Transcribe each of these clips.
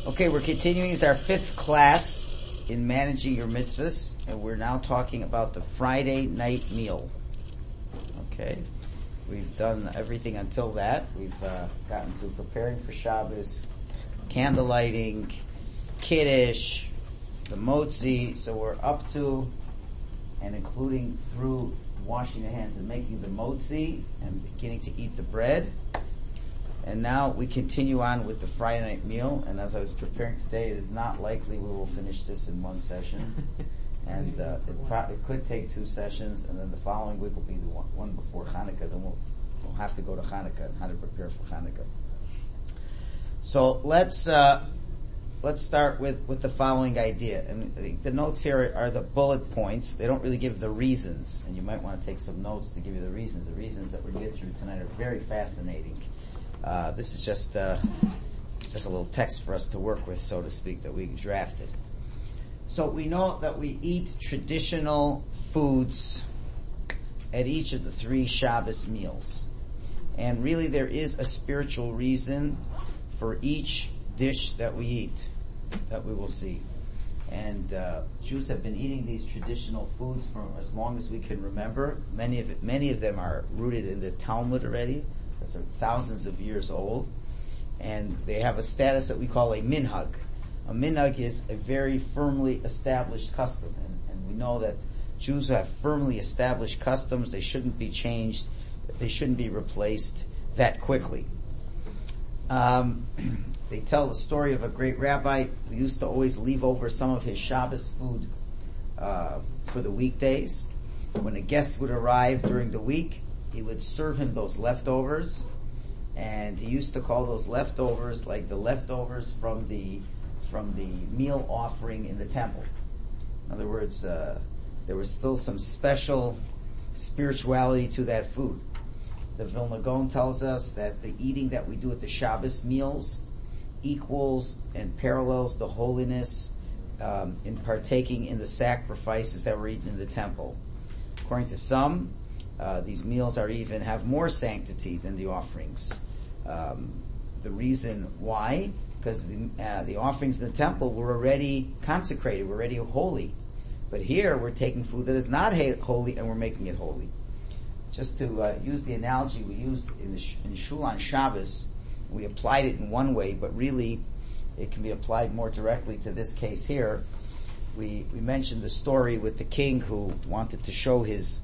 Okay, we're continuing with our 5th class in managing your mitzvahs, and we're now talking about the Friday night meal. Okay, we've done everything until that. We've gotten to preparing for Shabbos, candle lighting, Kiddush, the motzi, so we're up to and including through washing the hands and making the motzi and beginning to eat the bread. And now we continue on with the Friday night meal, and as I was preparing today, it is not likely we will finish this in one session. And it could take 2 sessions, and then the following week will be the one before Hanukkah. Then we'll have to go to Hanukkah and how to prepare for Hanukkah. So let's start with the following idea. And the notes here are the bullet points. They don't really give the reasons, and you might want to take some notes to give you the reasons. The reasons that we're going to get through tonight are very fascinating. This is just a little text for us to work with, so to speak, that we drafted. So we know that we eat traditional foods at each of the 3 Shabbos meals. And really there is a spiritual reason for each dish that we eat, that we will see. And Jews have been eating these traditional foods for as long as we can remember. Many of them are rooted in the Talmud already. That's thousands of years old. And they have a status that we call a minhag. A minhag is a very firmly established custom. And we know that Jews have firmly established customs. They shouldn't be changed. They shouldn't be replaced that quickly. They tell the story of a great rabbi who used to always leave over some of his Shabbos food for the weekdays. When a guest would arrive during the week, he would serve him those leftovers, and he used to call those leftovers like the leftovers from the meal offering in the temple. In other words, there was still some special spirituality to that food. The Vilna Gaon tells us that the eating that we do at the Shabbos meals equals and parallels the holiness in partaking in the sacrifices that were eaten in the temple. According to some, these meals have more sanctity than the offerings. The reason why? Because the offerings in the temple were already consecrated, were already holy. But here we're taking food that is not holy and we're making it holy. Just to use the analogy we used in Shul on Shabbos, we applied it in one way, but really it can be applied more directly to this case here. We mentioned the story with the king who wanted to show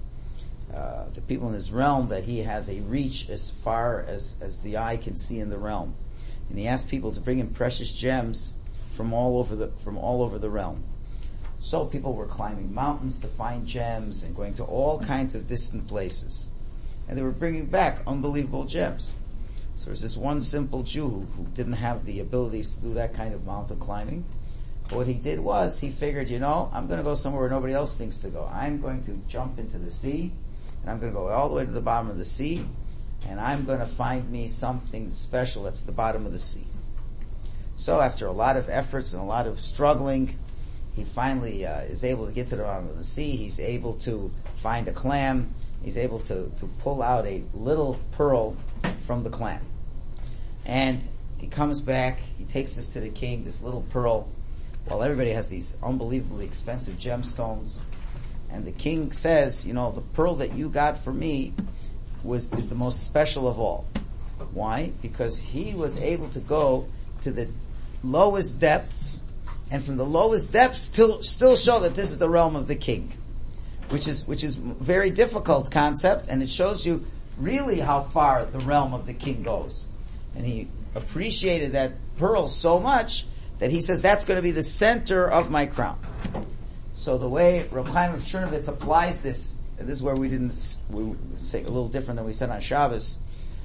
the people in his realm that he has a reach as far as the eye can see in the realm. And he asked people to bring him precious gems from all over the realm. So people were climbing mountains to find gems and going to all kinds of distant places. And they were bringing back unbelievable gems. So there's this one simple Jew who didn't have the abilities to do that kind of mountain climbing. But what he did was, he figured, I'm going to go somewhere where nobody else thinks to go. I'm going to jump into the sea, and I'm going to go all the way to the bottom of the sea, and I'm going to find me something special that's at the bottom of the sea. So after a lot of efforts and a lot of struggling, he finally is able to get to the bottom of the sea. He's able to find a clam. He's able to pull out a little pearl from the clam. And he comes back, he takes this to the king, this little pearl, while everybody has these unbelievably expensive gemstones. And the king says, the pearl that you got for me is the most special of all. Why? Because he was able to go to the lowest depths, and from the lowest depths still show that this is the realm of the king. Which is very difficult concept, and it shows you really how far the realm of the king goes. And he appreciated that pearl so much that he says that's going to be the center of my crown. So the way Reb Chaim of Chernovitz applies this, and this is where we say a little different than we said on Shabbos,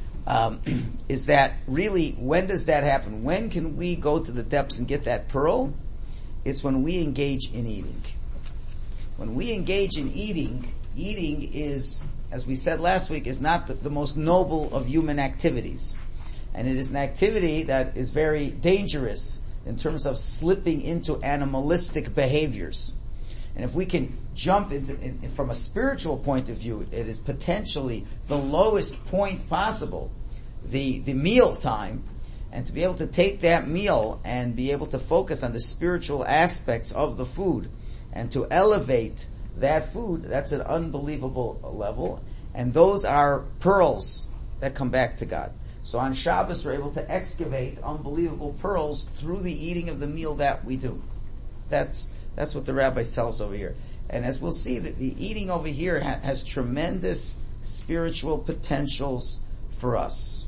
is that really, when does that happen? When can we go to the depths and get that pearl? It's when we engage in eating. When we engage in eating is, as we said last week, is not the most noble of human activities. And it is an activity that is very dangerous in terms of slipping into animalistic behaviors. And if we can jump from a spiritual point of view, it is potentially the lowest point possible, the meal time, And to be able to take that meal and be able to focus on the spiritual aspects of the food and to elevate that food, that's an unbelievable level. And those are pearls that come back to God. So on Shabbos, we're able to excavate unbelievable pearls through the eating of the meal that we do. That's what the rabbi tells over here. And as we'll see, that the eating over here has tremendous spiritual potentials for us.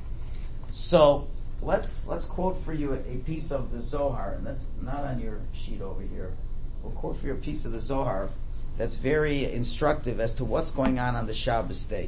So let's quote for you a piece of the Zohar, and that's not on your sheet over here. We'll quote for you a piece of the Zohar that's very instructive as to what's going on the Shabbos day.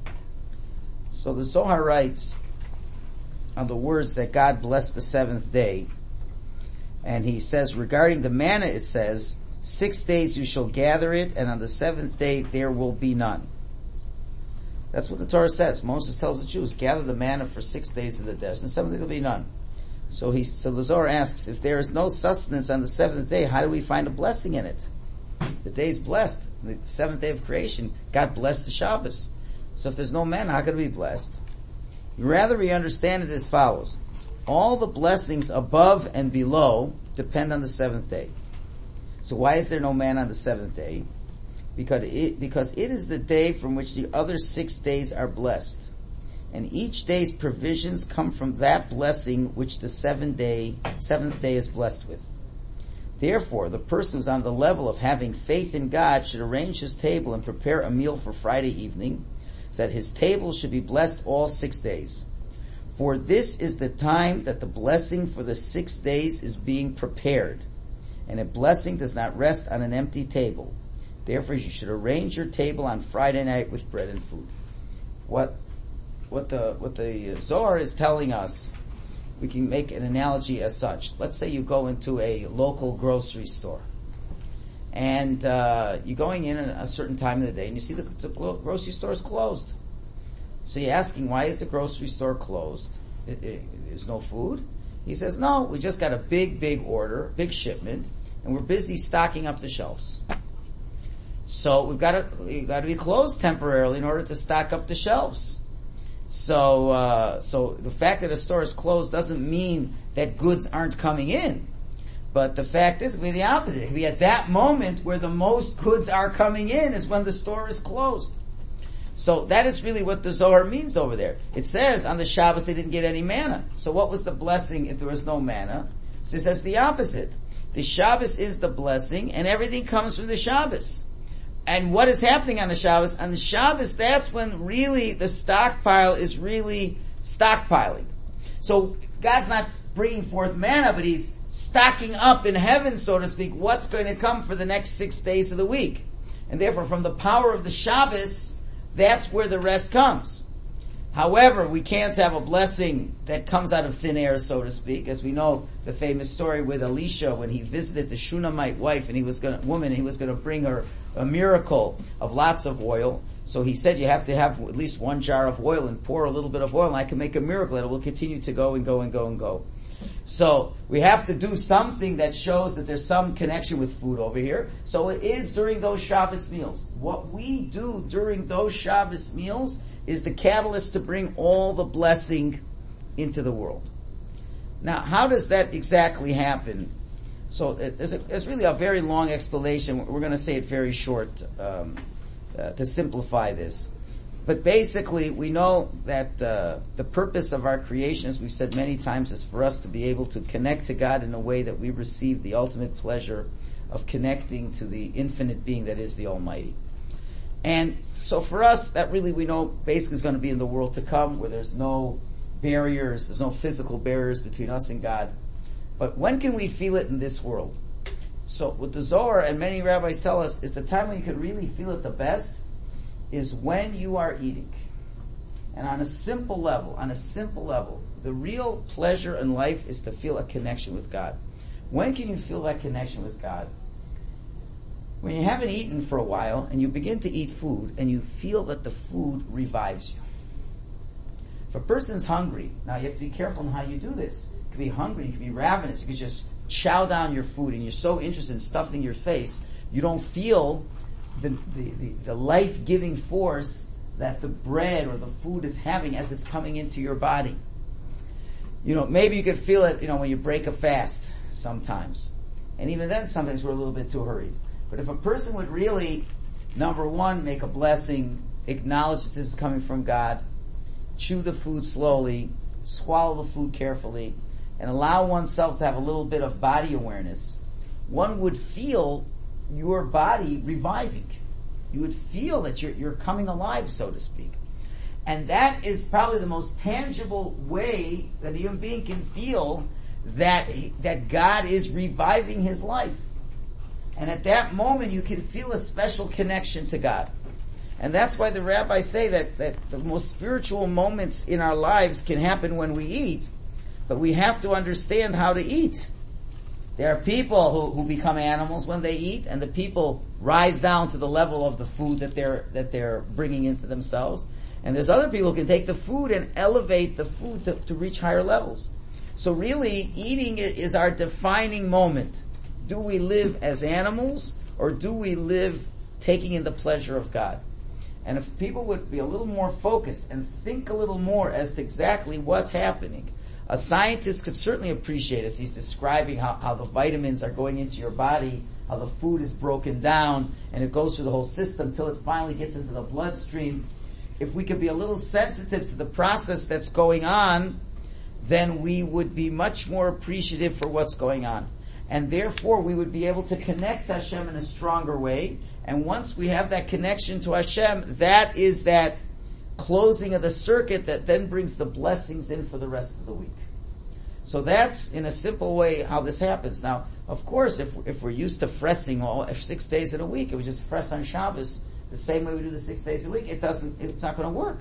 So the Zohar writes on the words that God blessed the seventh day, and he says regarding the manna, it says, 6 days you shall gather it, and on the seventh day there will be none. That's what the Torah says. Moses tells the Jews, gather the manna for 6 days in the desert, and the seventh day there will be none. So the Zohar asks, if there is no sustenance on the seventh day, how do we find a blessing in it? The day is blessed. The seventh day of creation, God blessed the Shabbos. So if there's no manna, how could it be blessed? Rather, we understand it as follows. All the blessings above and below depend on the seventh day. So why is there no manna on the seventh day? Because it is the day from which the other 6 days are blessed. And each day's provisions come from that blessing which the seventh day is blessed with. Therefore, the person who's on the level of having faith in God should arrange his table and prepare a meal for Friday evening, so that his table should be blessed all 6 days. For this is the time that the blessing for the 6 days is being prepared, and a blessing does not rest on an empty table. Therefore, you should arrange your table on Friday night with bread and food. What the Zohar is telling us, we can make an analogy as such. Let's say you go into a local grocery store, and you're going in at a certain time of the day, and you see the grocery store is closed. So you're asking, why is the grocery store closed? There's no food? He says, no, we just got a big order, big shipment, and we're busy stocking up the shelves. So we've got to be closed temporarily in order to stock up the shelves. So the fact that a store is closed doesn't mean that goods aren't coming in. But the fact is, it could be the opposite. It could be at that moment where the most goods are coming in is when the store is closed. So that is really what the Zohar means over there. It says on the Shabbos they didn't get any manna. So what was the blessing if there was no manna? So it says the opposite. The Shabbos is the blessing, and everything comes from the Shabbos. And what is happening on the Shabbos? On the Shabbos, that's when really the stockpile is really stockpiling. So God's not bringing forth manna, but He's stocking up in heaven, so to speak, what's going to come for the next 6 days of the week. And therefore, from the power of the Shabbos, that's where the rest comes. However, we can't have a blessing that comes out of thin air, so to speak. As we know, the famous story with Elisha when he visited the Shunammite wife and he was going to bring her a miracle of lots of oil. So he said, you have to have at least 1 jar of oil and pour a little bit of oil, and I can make a miracle, and it will continue to go and go and go and go. So we have to do something that shows that there's some connection with food over here. So it is during those Shabbos meals. What we do during those Shabbos meals is the catalyst to bring all the blessing into the world. Now, how does that exactly happen? So there's really a very long explanation. We're going to say it very short to simplify this. But basically, we know that the purpose of our creation, as we've said many times, is for us to be able to connect to God in a way that we receive the ultimate pleasure of connecting to the infinite being that is the Almighty. And so for us, that really we know basically is going to be in the world to come, where there's no barriers, there's no physical barriers between us and God. But when can we feel it in this world? So what the Zohar and many rabbis tell us is the time when you can really feel it the best is when you are eating. And on a simple level, the real pleasure in life is to feel a connection with God. When can you feel that connection with God? When you haven't eaten for a while and you begin to eat food and you feel that the food revives you. If a person's hungry, now you have to be careful in how you do this. You could be hungry, you could be ravenous, you could just chow down your food and you're so interested in stuffing your face, you don't feel the life-giving force that the bread or the food is having as it's coming into your body. Maybe you could feel it, when you break a fast sometimes. And even then, sometimes we're a little bit too hurried. But if a person would really, number one, make a blessing, acknowledge that this is coming from God, chew the food slowly, swallow the food carefully, and allow oneself to have a little bit of body awareness, one would feel your body reviving. You would feel that you're coming alive, so to speak. And that is probably the most tangible way that a human being can feel that God is reviving his life. And at that moment you can feel a special connection to God. And that's why the rabbis say that the most spiritual moments in our lives can happen when we eat, but we have to understand how to eat. There are people who become animals when they eat, and the people rise down to the level of the food that they're bringing into themselves. And there's other people who can take the food and elevate the food to reach higher levels. So really, eating is our defining moment. Do we live as animals, or do we live taking in the pleasure of God? And if people would be a little more focused and think a little more as to exactly what's happening, a scientist could certainly appreciate as he's describing how the vitamins are going into your body, how the food is broken down, and it goes through the whole system till it finally gets into the bloodstream. If we could be a little sensitive to the process that's going on, then we would be much more appreciative for what's going on. And therefore we would be able to connect to Hashem in a stronger way. And once we have that connection to Hashem, that is that closing of the circuit that then brings the blessings in for the rest of the week. So that's, in a simple way, how this happens. Now, of course, if we're used to fressing 6 days in a week, and we just fress on Shabbos the same way we do the 6 days a week, it's not going to work.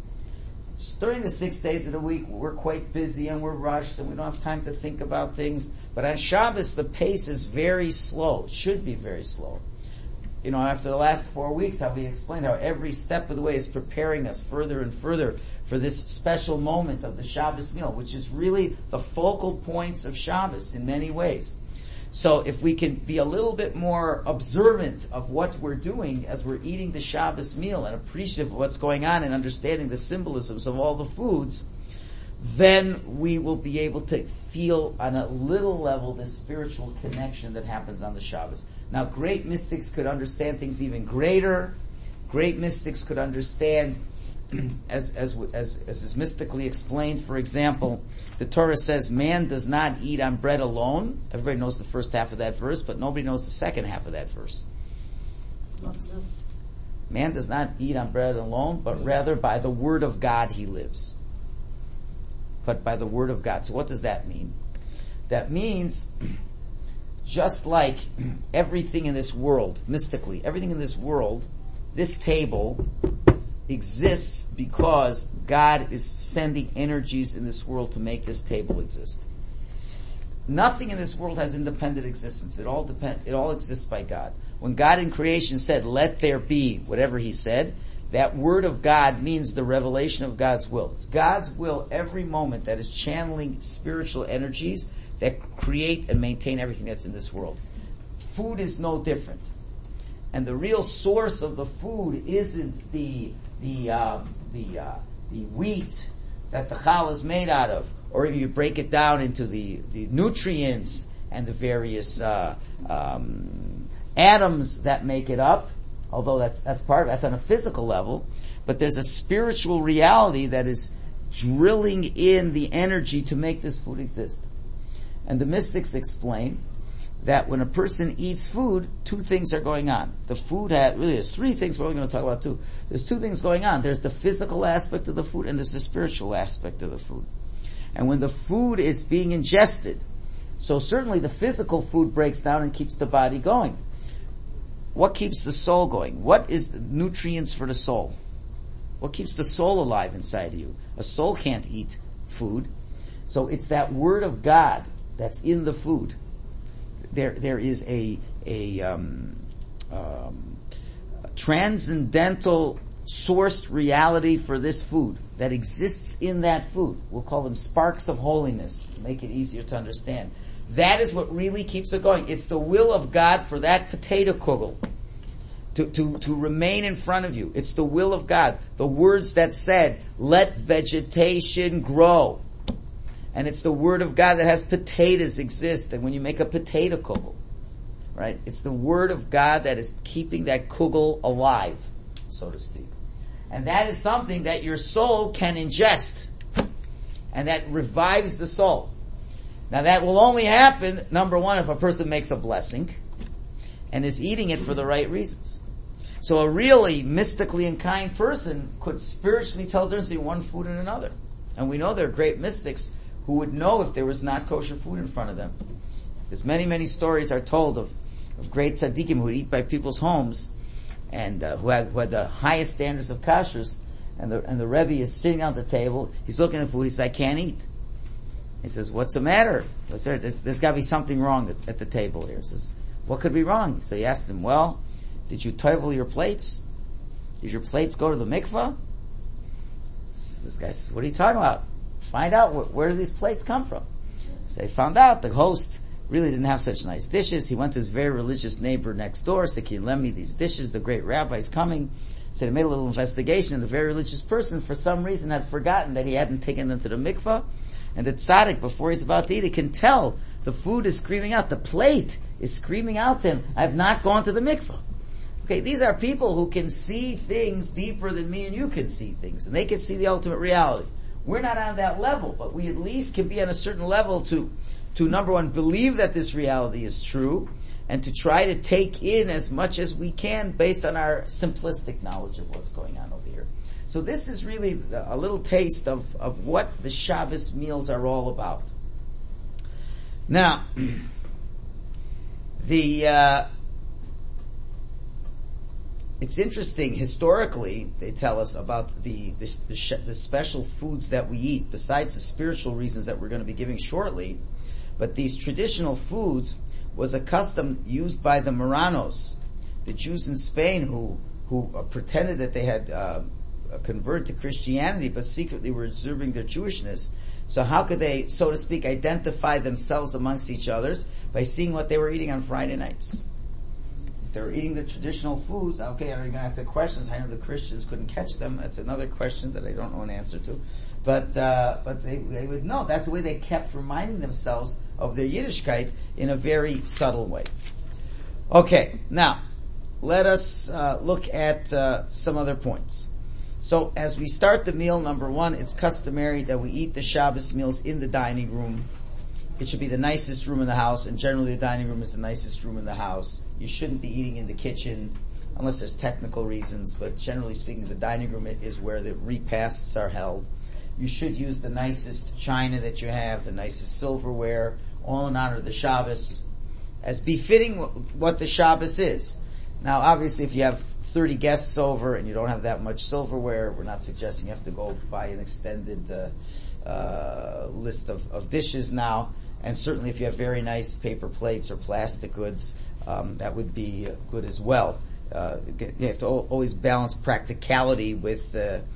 During the 6 days of the week, we're quite busy and we're rushed and we don't have time to think about things. But on Shabbos, the pace is very slow. It should be very slow. After the last 4 weeks, how we explained how every step of the way is preparing us further and further for this special moment of the Shabbos meal, which is really the focal points of Shabbos in many ways. So if we can be a little bit more observant of what we're doing as we're eating the Shabbos meal and appreciative of what's going on and understanding the symbolisms of all the foods, then we will be able to feel on a little level this spiritual connection that happens on the Shabbos. Now, great mystics could understand things even greater. Great mystics could understand, as is mystically explained. For example, the Torah says man does not eat on bread alone. Everybody knows the first half of that verse, but nobody knows the second half of that verse. Man does not eat on bread alone, but rather by the word of God he lives. But by the word of God. So what does that mean? That means, just like everything in this world, mystically, everything in this world, this table exists because God is sending energies in this world to make this table exist. Nothing in this world has independent existence. It all exists by God. When God in creation said, "Let there be," whatever he said, that word of God means the revelation of God's will. It's God's will every moment that is channeling spiritual energies that create and maintain everything that's in this world. Food is no different. And the real source of the food isn't the wheat that the challah is made out of, or if you break it down into the nutrients and the various atoms that make it up, although that's part of it, that's on a physical level, but there's a spiritual reality that is drilling in the energy to make this food exist. And the mystics explain that when a person eats food, two things are going on. The food there's three things we're only going to talk about two. There's two things going on. There's the physical aspect of the food and there's the spiritual aspect of the food. And when the food is being ingested, so certainly the physical food breaks down and keeps the body going. What keeps the soul going? What is the nutrients for the soul? What keeps the soul alive inside of you? A soul can't eat food. So it's that word of God that's in the food. There is a transcendental sourced reality for this food that exists in that food. We'll call them sparks of holiness to make it easier to understand. That is what really keeps it going. It's the will of God for that potato kugel to remain in front of you. It's the will of God. The words that said, "Let vegetation grow." And it's the Word of God that has potatoes exist. And when you make a potato kugel, right, it's the Word of God that is keeping that kugel alive, so to speak. And that is something that your soul can ingest. And that revives the soul. Now that will only happen, number one, if a person makes a blessing and is eating it for the right reasons. So a really mystically inclined person could spiritually tell the difference between one food and another. And we know there are great mystics who would know if there was not kosher food in front of them. There's many, many stories are told of great tzaddikim who would eat by people's homes and who had the highest standards of kashrus, and the Rebbe is sitting on the table, he's looking at the food, he says, I can't eat. He says, what's the matter? There's got to be something wrong at the table here. He says, what could be wrong? So he asked him, well, did you toivel your plates? Did your plates go to the mikvah? This guy says, what are you talking about? Find out where do these plates come from? So he found out the host really didn't have such nice dishes. He went to his very religious neighbor next door, said, can you lend me these dishes? The great rabbi's coming. So he made a little investigation, and the very religious person, for some reason, had forgotten that he hadn't taken them to the mikvah. And the tzaddik, before he's about to eat it, can tell the food is screaming out. The plate is screaming out to him, I have not gone to the mikvah. Okay, these are people who can see things deeper than me and you can see things. And they can see the ultimate reality. We're not on that level, but we at least can be on a certain level to number one, believe that this reality is true, and to try to take in as much as we can based on our simplistic knowledge of what's going on over here. So this is really a little taste of what the Shabbos meals are all about. Now, it's interesting, historically, they tell us about the special foods that we eat, besides the spiritual reasons that we're going to be giving shortly. But these traditional foods was a custom used by the Marranos, the Jews in Spain who pretended that they had converted to Christianity, but secretly were observing their Jewishness. So how could they, so to speak, identify themselves amongst each others? By seeing what they were eating on Friday nights. If they were eating the traditional foods, okay, I'm going to ask the questions. I know the Christians couldn't catch them. That's another question that I don't know an answer to. But they would know. That's the way they kept reminding themselves of their Yiddishkeit in a very subtle way. Okay, now, let us look at some other points. So, as we start the meal, number one, it's customary that we eat the Shabbos meals in the dining room. It should be the nicest room in the house, and generally the dining room is the nicest room in the house. You shouldn't be eating in the kitchen, unless there's technical reasons, but generally speaking, the dining room is where the repasts are held. You should use the nicest china that you have, the nicest silverware, all in honor of the Shabbos, as befitting what the Shabbos is. Now, obviously, if you have 30 guests over and you don't have that much silverware, we're not suggesting you have to go buy an extended list of dishes now. And certainly if you have very nice paper plates or plastic goods, that would be good as well. You have to always balance practicality with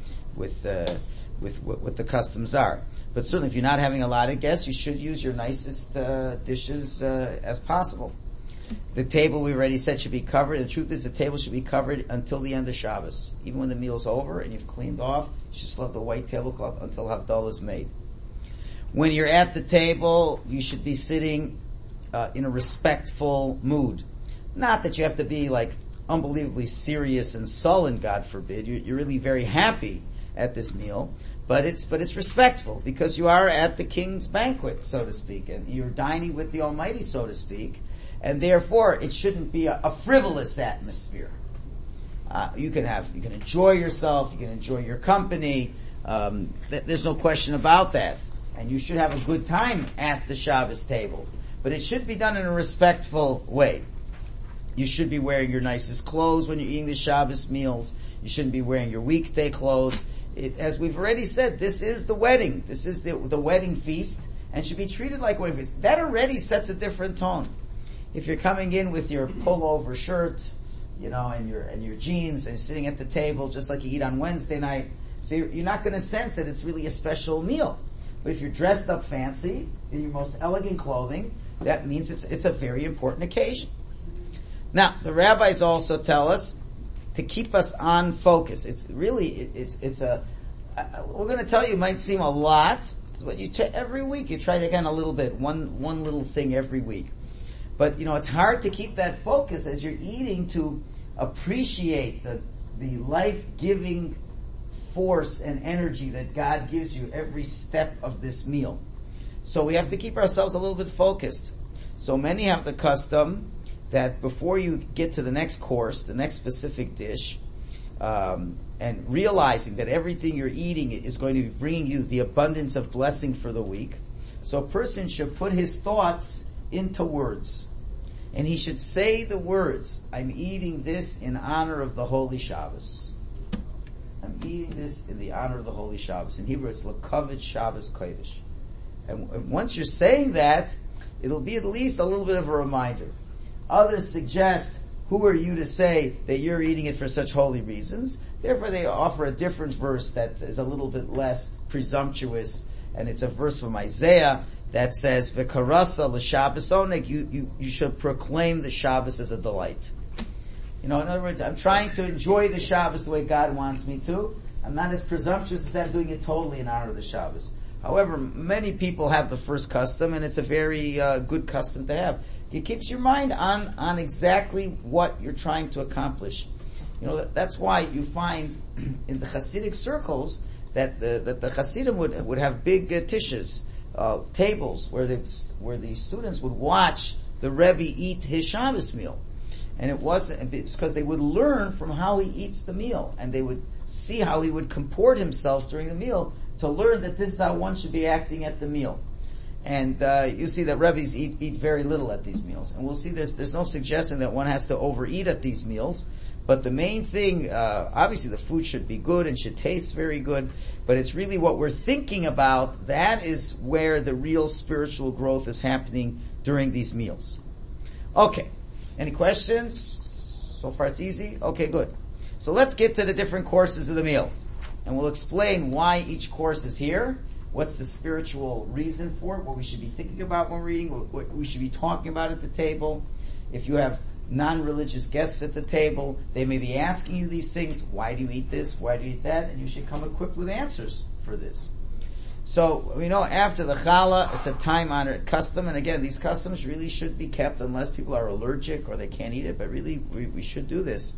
what the customs are. But certainly if you're not having a lot of guests, you should use your nicest dishes as possible. The table, we already said, should be covered. The truth is the table should be covered until the end of Shabbos. Even when the meal's over and you've cleaned off, you should still have the white tablecloth until Havdalah is made. When you're at the table, you should be sitting in a respectful mood. Not that you have to be like unbelievably serious and sullen, God forbid. You're really very happy at this meal, but it's respectful because you are at the king's banquet, so to speak, and you're dining with the Almighty, so to speak, and therefore it shouldn't be a frivolous atmosphere. You can enjoy yourself, you can enjoy your company. There's no question about that, and you should have a good time at the Shabbos table, but it should be done in a respectful way. You should be wearing your nicest clothes when you're eating the Shabbos meals. You shouldn't be wearing your weekday clothes. As we've already said, this is the wedding. This is the wedding feast, and should be treated like a wedding feast. That already sets a different tone. If you're coming in with your pullover shirt, and your jeans, and sitting at the table just like you eat on Wednesday night, so you're not going to sense that it's really a special meal. But if you're dressed up fancy in your most elegant clothing, that means it's a very important occasion. Now, the rabbis also tell us to keep us on focus. We're going to tell you, it might seem a lot. It's what you every week you try to again a little bit, one little thing every week. But it's hard to keep that focus as you're eating to appreciate the life-giving force and energy that God gives you every step of this meal. So we have to keep ourselves a little bit focused. So many have the custom that before you get to the next course, the next specific dish, and realizing that everything you're eating is going to be bringing you the abundance of blessing for the week, so a person should put his thoughts into words. And he should say the words, I'm eating this in honor of the Holy Shabbos. I'm eating this in the honor of the Holy Shabbos. In Hebrew it's L'Kavod Shabbos Kodesh. And once you're saying that, it'll be at least a little bit of a reminder. Others suggest, who are you to say that you're eating it for such holy reasons? Therefore they offer a different verse that is a little bit less presumptuous, and it's a verse from Isaiah that says, "V'karasa l'Shabbos oneg." You should proclaim the Shabbos as a delight. In other words, I'm trying to enjoy the Shabbos the way God wants me to. I'm not as presumptuous as I'm doing it totally in honor of the Shabbos. However, many people have the first custom, and it's a very good custom to have. It keeps your mind on exactly what you're trying to accomplish. That's why you find in the Hasidic circles that the Hasidim would have big tishes, tables where the students would watch the Rebbe eat his Shabbos meal. And it's because they would learn from how he eats the meal, and they would see how he would comport himself during the meal to learn that this is how one should be acting at the meal. And you see that Rebbe's eat very little at these meals. And we'll see there's no suggestion that one has to overeat at these meals. But the main thing, obviously the food should be good and should taste very good, but it's really what we're thinking about. That is where the real spiritual growth is happening during these meals. Okay. Any questions? So far it's easy? Okay, good. So let's get to the different courses of the meal. And we'll explain why each course is here, what's the spiritual reason for it, what we should be thinking about when we're eating, what we should be talking about at the table. If you have non-religious guests at the table, they may be asking you these things. Why do you eat this? Why do you eat that? And you should come equipped with answers for this. So, we know after the challah, it's a time-honored custom, and again, these customs really should be kept unless people are allergic or they can't eat it, but really, we should do this.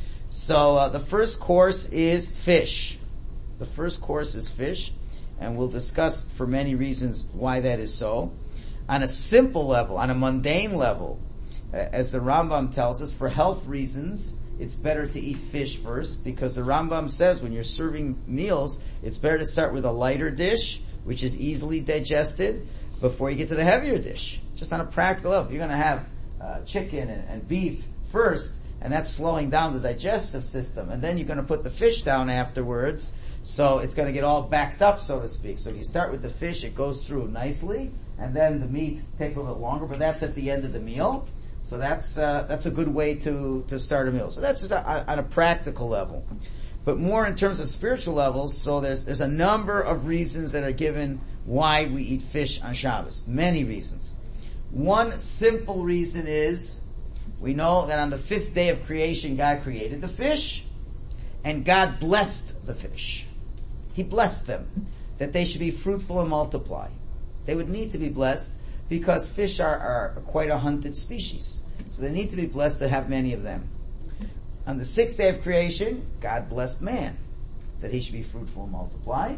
So, the first course is fish. The first course is fish, and we'll discuss for many reasons why that is so. On a simple level, on a mundane level, as the Rambam tells us, for health reasons, it's better to eat fish first, because the Rambam says when you're serving meals, it's better to start with a lighter dish, which is easily digested, before you get to the heavier dish. Just on a practical level, you're going to have chicken and beef first, and that's slowing down the digestive system, and then you're going to put the fish down afterwards, so it's going to get all backed up, so to speak. So if you start with the fish, it goes through nicely, and then the meat takes a little bit longer, but that's at the end of the meal. So that's a good way to start a meal. So that's just on a practical level. But more in terms of spiritual levels, so there's a number of reasons that are given why we eat fish on Shabbos. Many reasons. One simple reason is, we know that on the 5th day of creation, God created the fish, and God blessed the fish. He blessed them, that they should be fruitful and multiply. They would need to be blessed, because fish are quite a hunted species. So they need to be blessed to have many of them. On the 6th day of creation, God blessed man, that he should be fruitful and multiply.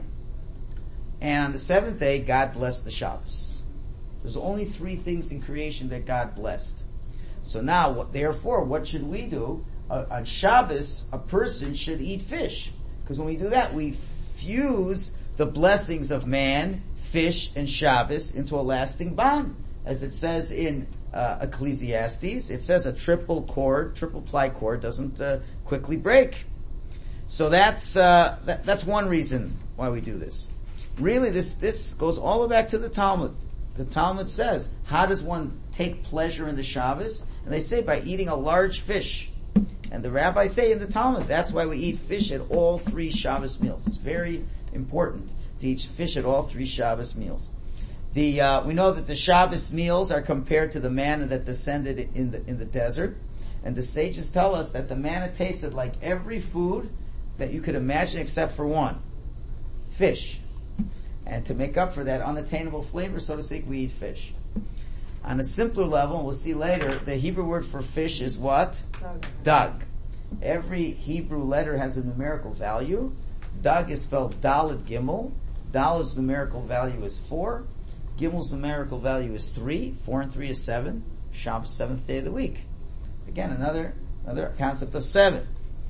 And on the 7th day, God blessed the Shabbos. There's only 3 things in creation that God blessed. So now, therefore, what should we do? On Shabbos, a person should eat fish. Because when we do that, we fuse the blessings of man, fish, and Shabbos into a lasting bond. As it says in Ecclesiastes, it says a triple ply cord doesn't quickly break. So that's one reason why we do this. Really, this goes all the way back to the Talmud. The Talmud says, how does one take pleasure in the Shabbos? And they say by eating a large fish. And the rabbis say in the Talmud, that's why we eat fish at all 3 Shabbos meals. It's very important to eat fish at all 3 Shabbos meals. We know that the Shabbos meals are compared to the manna that descended in the desert, and the sages tell us that the manna tasted like every food that you could imagine except for one: fish. And to make up for that unattainable flavor, so to speak, we eat fish. On a simpler level, we'll see later, the Hebrew word for fish is what? Dag. Every Hebrew letter has a numerical value. Dag is spelled Dalet Gimel. Dalet's numerical value is 4. Gimel's numerical value is 3. 4 and 3 is 7. Shabbos, 7th day of the week. Again, another concept of 7.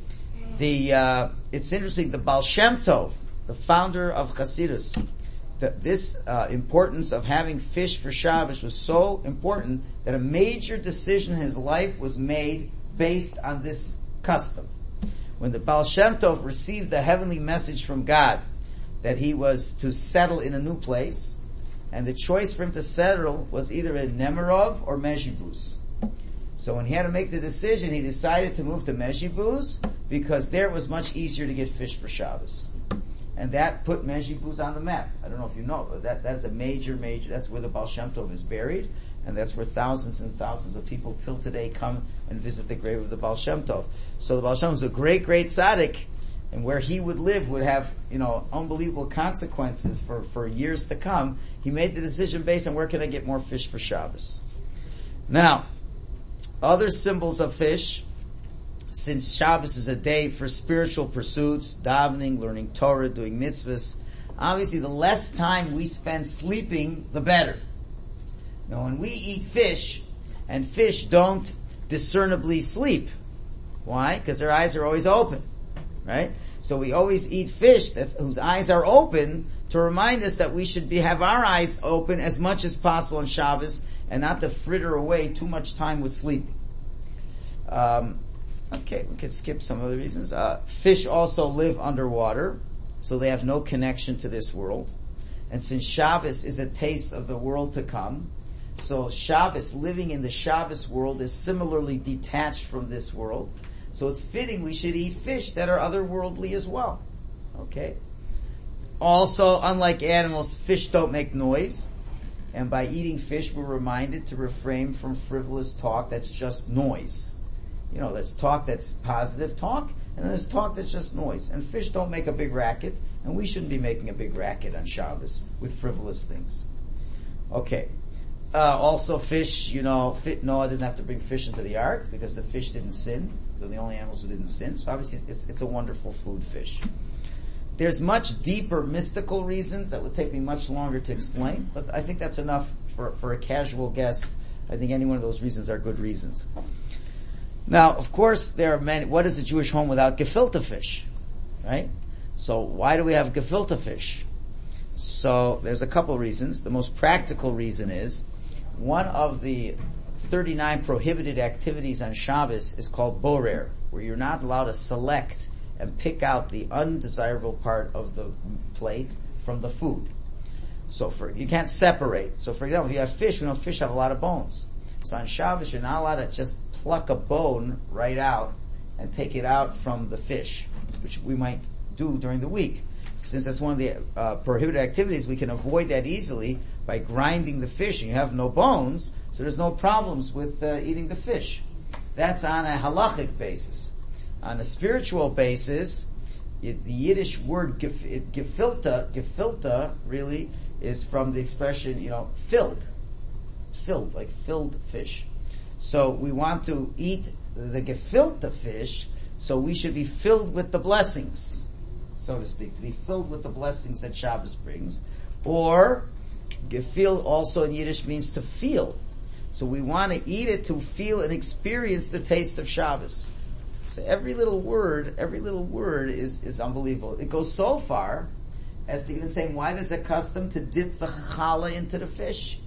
It's interesting, the Baal Shem Tov, the founder of Chassidus, this importance of having fish for Shabbos was so important that a major decision in his life was made based on this custom. When the Baal Shem Tov received the heavenly message from God that he was to settle in a new place, and the choice for him to settle was either in Nemirov or Mezhibuz. So when he had to make the decision, he decided to move to Mezhibuz because there it was much easier to get fish for Shabbos. And that put Mezhibuz on the map. I don't know if you know, but that's a major, that's where the Baal Shem Tov is buried, and that's where thousands and thousands of people till today come and visit the grave of the Baal Shem Tov. So the Baal Shem Tov was a great, great tzaddik, and where he would live would have, unbelievable consequences for years to come. He made the decision based on where can I get more fish for Shabbos. Now, other symbols of fish, since Shabbos is a day for spiritual pursuits, davening, learning Torah, doing mitzvahs, obviously the less time we spend sleeping, the better. Now when we eat fish, and fish don't discernibly sleep. Why? Because their eyes are always open. Right? So we always eat fish whose eyes are open to remind us that we should have our eyes open as much as possible on Shabbos and not to fritter away too much time with sleeping. Okay, we could skip some of the reasons. Fish also live underwater, so they have no connection to this world. And since Shabbos is a taste of the world to come, so Shabbos, living in the Shabbos world, is similarly detached from this world. So it's fitting we should eat fish that are otherworldly as well. Okay? Also, unlike animals, fish don't make noise. And by eating fish, we're reminded to refrain from frivolous talk that's just noise. There's talk that's positive talk, and then there's talk that's just noise. And fish don't make a big racket, and we shouldn't be making a big racket on Shabbos with frivolous things. Okay. Also fish, Noah didn't have to bring fish into the ark because the fish didn't sin. They're the only animals who didn't sin. So obviously it's a wonderful food, fish. There's much deeper mystical reasons that would take me much longer to explain, but I think that's enough for a casual guest. I think any one of those reasons are good reasons. Now, of course, there are many. What is a Jewish home without gefilte fish? Right? So why do we have gefilte fish? So there's a couple reasons. The most practical reason is one of the 39 prohibited activities on Shabbos is called borer, where you're not allowed to select and pick out the undesirable part of the plate from the food. So you can't separate. So for example, if you have fish, we know fish have a lot of bones. So on Shabbos, you're not allowed to just pluck a bone right out and take it out from the fish, which we might do during the week. Since that's one of the prohibited activities, we can avoid that easily by grinding the fish, and you have no bones, so there's no problems with eating the fish. That's on a halachic basis. On a spiritual basis, the Yiddish word gefilte really is from the expression, filled, like filled fish. So we want to eat the gefilte fish, so we should be filled with the blessings, so to speak, to be filled with the blessings that Shabbos brings. Or, gefil also in Yiddish means to feel. So we want to eat it to feel and experience the taste of Shabbos. So every little word is unbelievable. It goes so far as to even saying, why there's a custom to dip the challah into the fish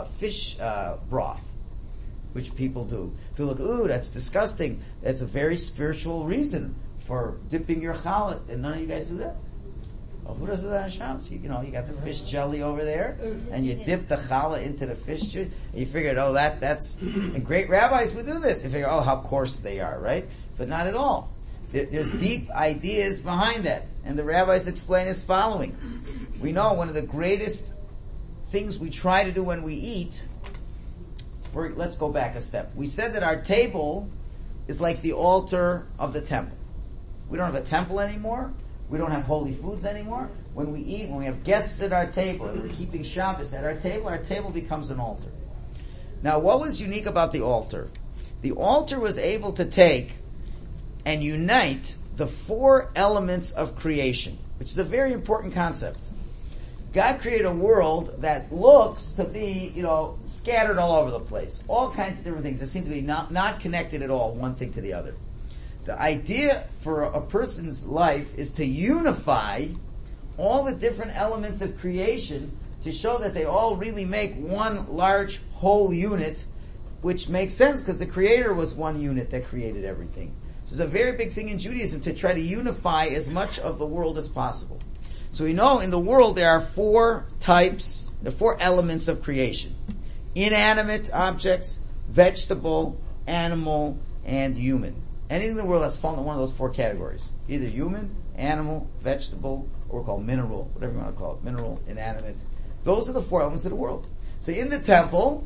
broth, which people do. If you look, ooh, that's disgusting. That's a very spiritual reason for dipping your challah, and none of you guys do that? Oh, who does that on Shabbos? You got the fish jelly over there, and you dip the challah into the fish juice, and you figured, that's, and great rabbis would do this. You figure, how coarse they are, right? But not at all. There's deep ideas behind that, and the rabbis explain as following. We know one of the greatest things we try to do when we eat, let's go back a step. We said that our table is like the altar of the temple. We don't have a temple anymore, We don't have holy foods anymore. When we eat, when we have guests at our table, and we're keeping Shabbos at our table becomes an altar. Now, what was unique about the altar? The altar was able to take and unite the 4 elements of creation, which is a very important concept. God created a world that looks to be, scattered all over the place. All kinds of different things that seem to be not connected at all, one thing to the other. The idea for a person's life is to unify all the different elements of creation to show that they all really make one large whole unit, which makes sense because the Creator was one unit that created everything. So it's a very big thing in Judaism to try to unify as much of the world as possible. So we know in the world there are 4 elements of creation. Inanimate objects, vegetable, animal, and human. Anything in the world has fallen in one of those 4 categories. Either human, animal, vegetable, or we call mineral, whatever you want to call it. Mineral, inanimate. Those are the 4 elements of the world. So in the temple,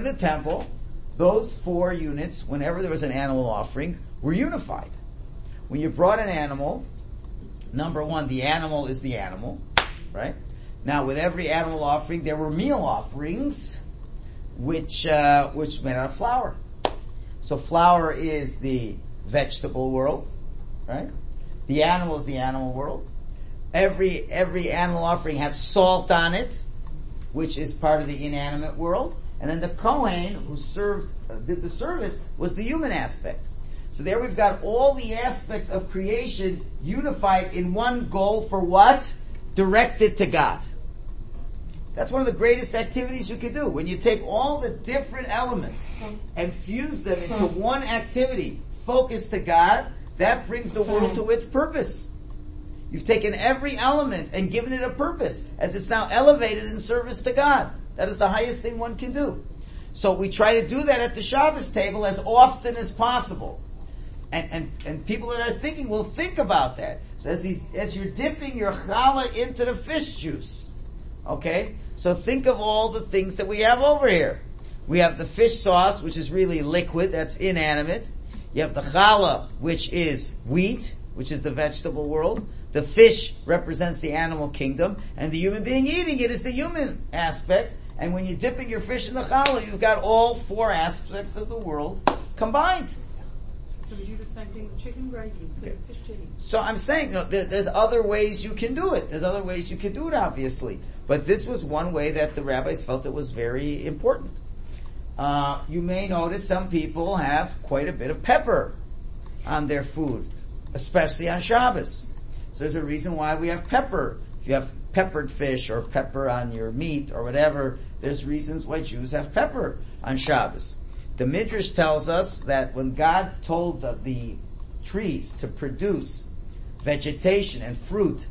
those 4 units, whenever there was an animal offering, were unified. When you brought an animal, number 1, the animal is the animal, right? Now, with every animal offering, there were meal offerings, which made out of flour. So flour is the vegetable world, right? The animal is the animal world. Every animal offering had salt on it, which is part of the inanimate world. And then the Kohen, who did the service, was the human aspect. So there we've got all the aspects of creation unified in one goal for what? Directed to God. That's one of the greatest activities you could do. When you take all the different elements and fuse them into one activity, focused to God, that brings the world to its purpose. You've taken every element and given it a purpose, as it's now elevated in service to God. That is the highest thing one can do. So we try to do that at the Shabbos table as often as possible. And people that are thinking will think about that. So as you're dipping your challah into the fish juice, okay? So think of all the things that we have over here. We have the fish sauce, which is really liquid, that's inanimate. You have the challah, which is wheat, which is the vegetable world. The fish represents the animal kingdom, and the human being eating it is the human aspect. And when you're dipping your fish in the challah, you've got all 4 aspects of the world combined. So we do the same thing with chicken gravy instead of fish chicken. So I'm saying, there's other ways you can do it. There's other ways you can do it, obviously. But this was one way that the rabbis felt it was very important. You may notice some people have quite a bit of pepper on their food, especially on Shabbos. So there's a reason why we have pepper. If you have peppered fish or pepper on your meat or whatever, there's reasons why Jews have pepper on Shabbos. The Midrash tells us that when God told the trees to produce vegetation and fruit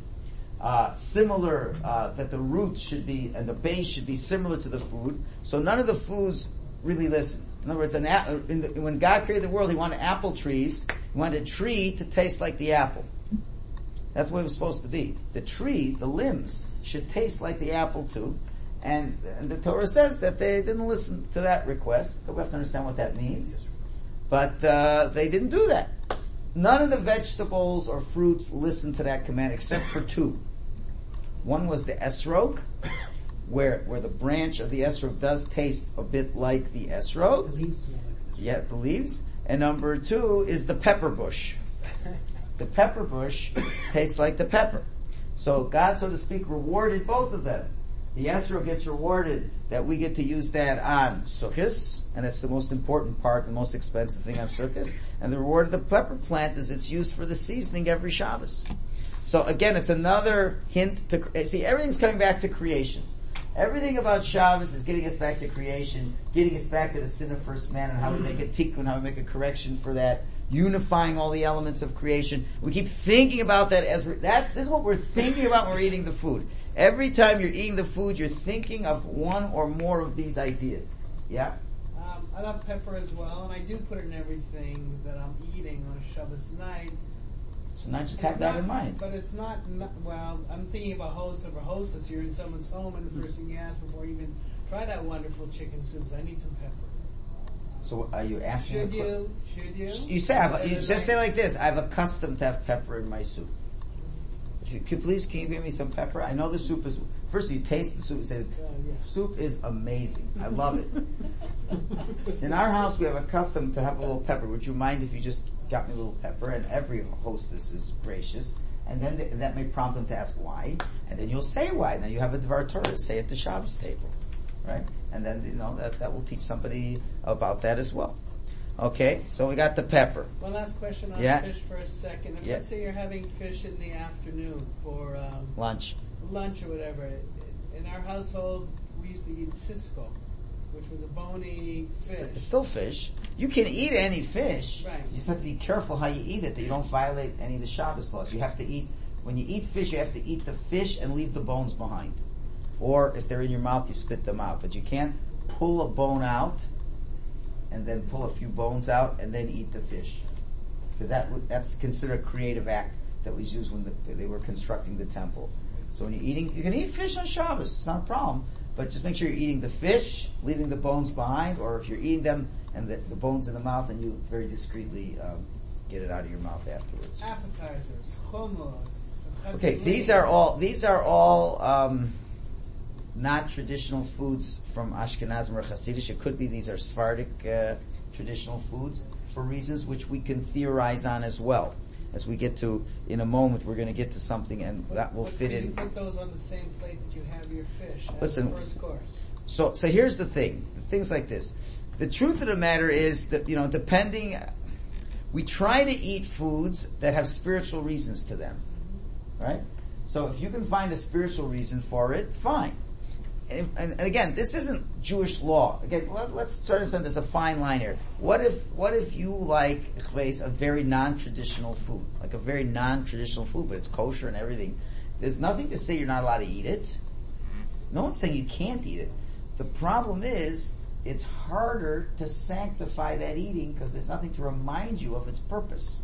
similar, that the roots should be and the base should be similar to the food, so none of the foods really listened. In other words, when God created the world, He wanted apple trees. He wanted a tree to taste like the apple. That's the way it was supposed to be. The tree, the limbs, should taste like the apple too. And the Torah says that they didn't listen to that request. We have to understand what that means. But they didn't do that. None of the vegetables or fruits listened to that command except for 2. One was the esrog, where the branch of the esrog does taste a bit like the esrog. The leaves smell like this. Yeah, the leaves. And number 2 is the pepper bush. The pepper bush tastes like the pepper. So God, so to speak, rewarded both of them. The esrog gets rewarded that we get to use that on Sukkot, and it's the most important part, the most expensive thing on Sukkot. And the reward of the pepper plant is it's used for the seasoning every Shabbos. So again, it's another hint to, see, everything's coming back to creation. Everything about Shabbos is getting us back to creation, getting us back to the sin of first man and how we make a tikkun, how we make a correction for that, unifying all the elements of creation. We keep thinking about that this is what we're thinking about when we're eating the food. Every time you're eating the food, you're thinking of one or more of these ideas. Yeah? I love pepper as well, and I do put it in everything that I'm eating on a Shabbos night. So not just have that in mind. But it's not, well, I'm thinking of a host or a hostess. You're in someone's home, and the first thing you ask before you even try that wonderful chicken soup is, I need some pepper. So are you asking? Should you? You say, you just say like this, I've accustomed to have pepper in my soup. Please, can you give me some pepper? I know the soup is, first you taste the soup and say, soup is amazing. I love it. In our house we have a custom to have a little pepper. Would you mind if you just got me a little pepper? And every hostess is gracious. And then that may prompt them to ask why. And then you'll say why. Now you have a Dvar Torah, say at the Shabbos table. Right? And then, that will teach somebody about that as well. Okay, so we got the pepper. One last question on fish for a second. If let's say you're having fish in the afternoon for lunch or whatever. In our household, we used to eat Cisco, which was a bony fish. It's still fish. You can eat any fish. Right. You just have to be careful how you eat it, that you don't violate any of the Shabbos laws. You have to eat, when you eat fish, you have to eat the fish and leave the bones behind. Or if they're in your mouth, you spit them out. But you can't pull a bone out and then pull a few bones out and then eat the fish. Because that's considered a creative act that was used when they were constructing the temple. So when you're eating, you can eat fish on Shabbos, it's not a problem. But just make sure you're eating the fish, leaving the bones behind, or if you're eating them and the bones in the mouth, and you very discreetly get it out of your mouth afterwards. Appetizers, hummus. Okay, these are all not traditional foods from Ashkenazim or Hasidish. It could be these are Sephardic traditional foods for reasons which we can theorize on as well. As we get to, in a moment, we're going to get to something and that will fit in. You put those on the same plate that you have your fish as Listen, the first course. So here's the thing. Things like this. The truth of the matter is that, we try to eat foods that have spiritual reasons to them. Right? So if you can find a spiritual reason for it, fine. And again, this isn't Jewish law. Again, let's try to understand there's a fine line here. What if you like a very non-traditional food, like a very non-traditional food, but it's kosher and everything? There's nothing to say you're not allowed to eat it. No one's saying you can't eat it. The problem is, it's harder to sanctify that eating because there's nothing to remind you of its purpose.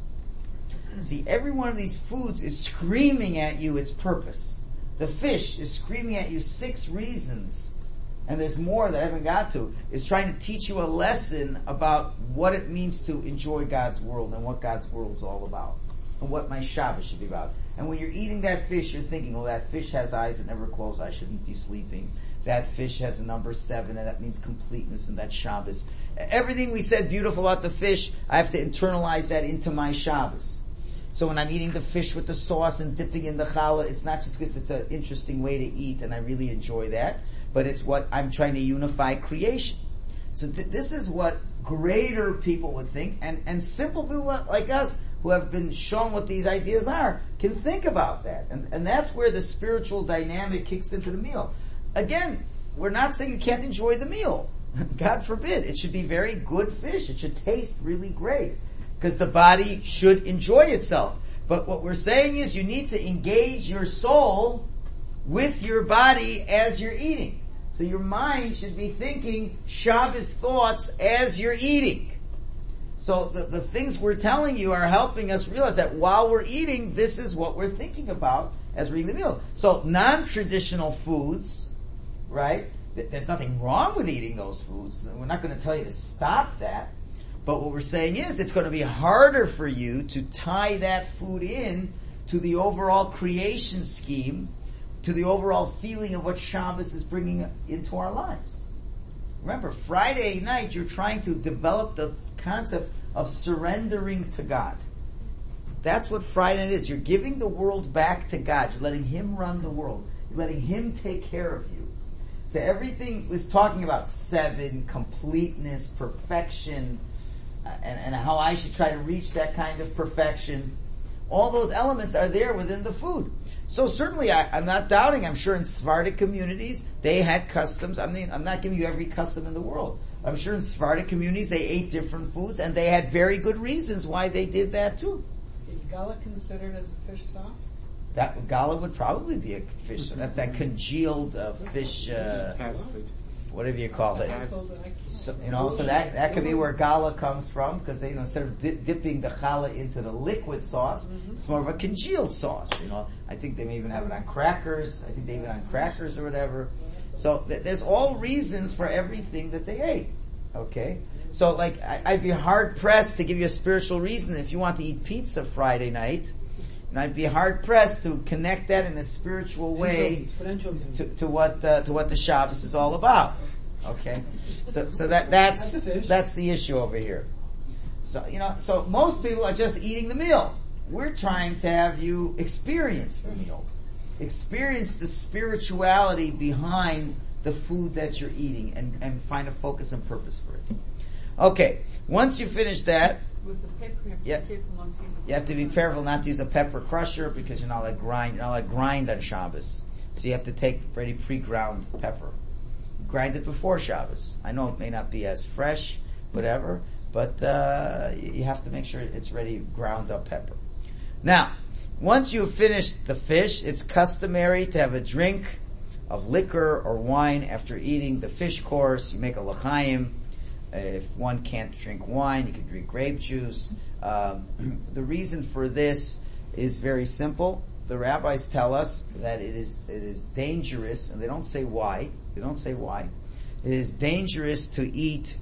See, every one of these foods is screaming at you its purpose. The fish is screaming at you 6 reasons, and there's more that I haven't got to, is trying to teach you a lesson about what it means to enjoy God's world and what God's world is all about, and what my Shabbos should be about. And when you're eating that fish, you're thinking, well, that fish has eyes that never close, I shouldn't be sleeping. That fish has a number 7, and that means completeness, and that's Shabbos. Everything we said beautiful about the fish, I have to internalize that into my Shabbos. So when I'm eating the fish with the sauce and dipping in the challah, it's not just because it's an interesting way to eat and I really enjoy that, but it's what I'm trying to unify creation. So this is what greater people would think, and simple people like us who have been shown what these ideas are can think about that. And that's where the spiritual dynamic kicks into the meal. Again, we're not saying you can't enjoy the meal. God forbid. It should be very good fish. It should taste really great. Because the body should enjoy itself. But what we're saying is you need to engage your soul with your body as you're eating. So your mind should be thinking Shabbos thoughts as you're eating. So the things we're telling you are helping us realize that while we're eating, this is what we're thinking about as we're eating the meal. So non-traditional foods, right? There's nothing wrong with eating those foods. We're not going to tell you to stop that. But what we're saying is it's going to be harder for you to tie that food in to the overall creation scheme, to the overall feeling of what Shabbos is bringing into our lives. Remember, Friday night you're trying to develop the concept of surrendering to God. That's what Friday night is. You're giving the world back to God. You're letting Him run the world. You're letting Him take care of you. So everything was talking about 7, completeness, perfection, and how I should try to reach that kind of perfection. All those elements are there within the food. So certainly I'm not doubting, I'm sure in Sephardic communities, they had customs. I mean, I'm not giving you every custom in the world. I'm sure in Sephardic communities they ate different foods and they had very good reasons why they did that too. Is gala considered as a fish sauce? That gala would probably be a fish. That's that congealed fish, whatever you call it. So, so that could be where gala comes from, because they, instead of dipping the challah into the liquid sauce, it's more of a congealed sauce. I think they may even have it on crackers. I think they even on crackers or whatever. So there's all reasons for everything that they ate. Okay, so I'd be hard pressed to give you a spiritual reason if you want to eat pizza Friday night. And I'd be hard pressed to connect that in a spiritual way to what the Shabbos is all about. Okay, so that's the issue over here. So so most people are just eating the meal. We're trying to have you experience the meal, experience the spirituality behind the food that you're eating, and find a focus and purpose for it. Okay, once you finish that. With the pepper, you have to be careful not to use a pepper crusher because you're not allowed to grind. You're not allowed to grind on Shabbos, so you have to take already pre-ground pepper. Grind it before Shabbos. I know it may not be as fresh, whatever, but you have to make sure it's ready ground up pepper. Now, once you've finished the fish, it's customary to have a drink of liquor or wine after eating the fish course. You make a l'chaim. If one can't drink wine, you can drink grape juice. The reason for this is very simple. The rabbis tell us that it is dangerous, and they don't say why. It is dangerous to eat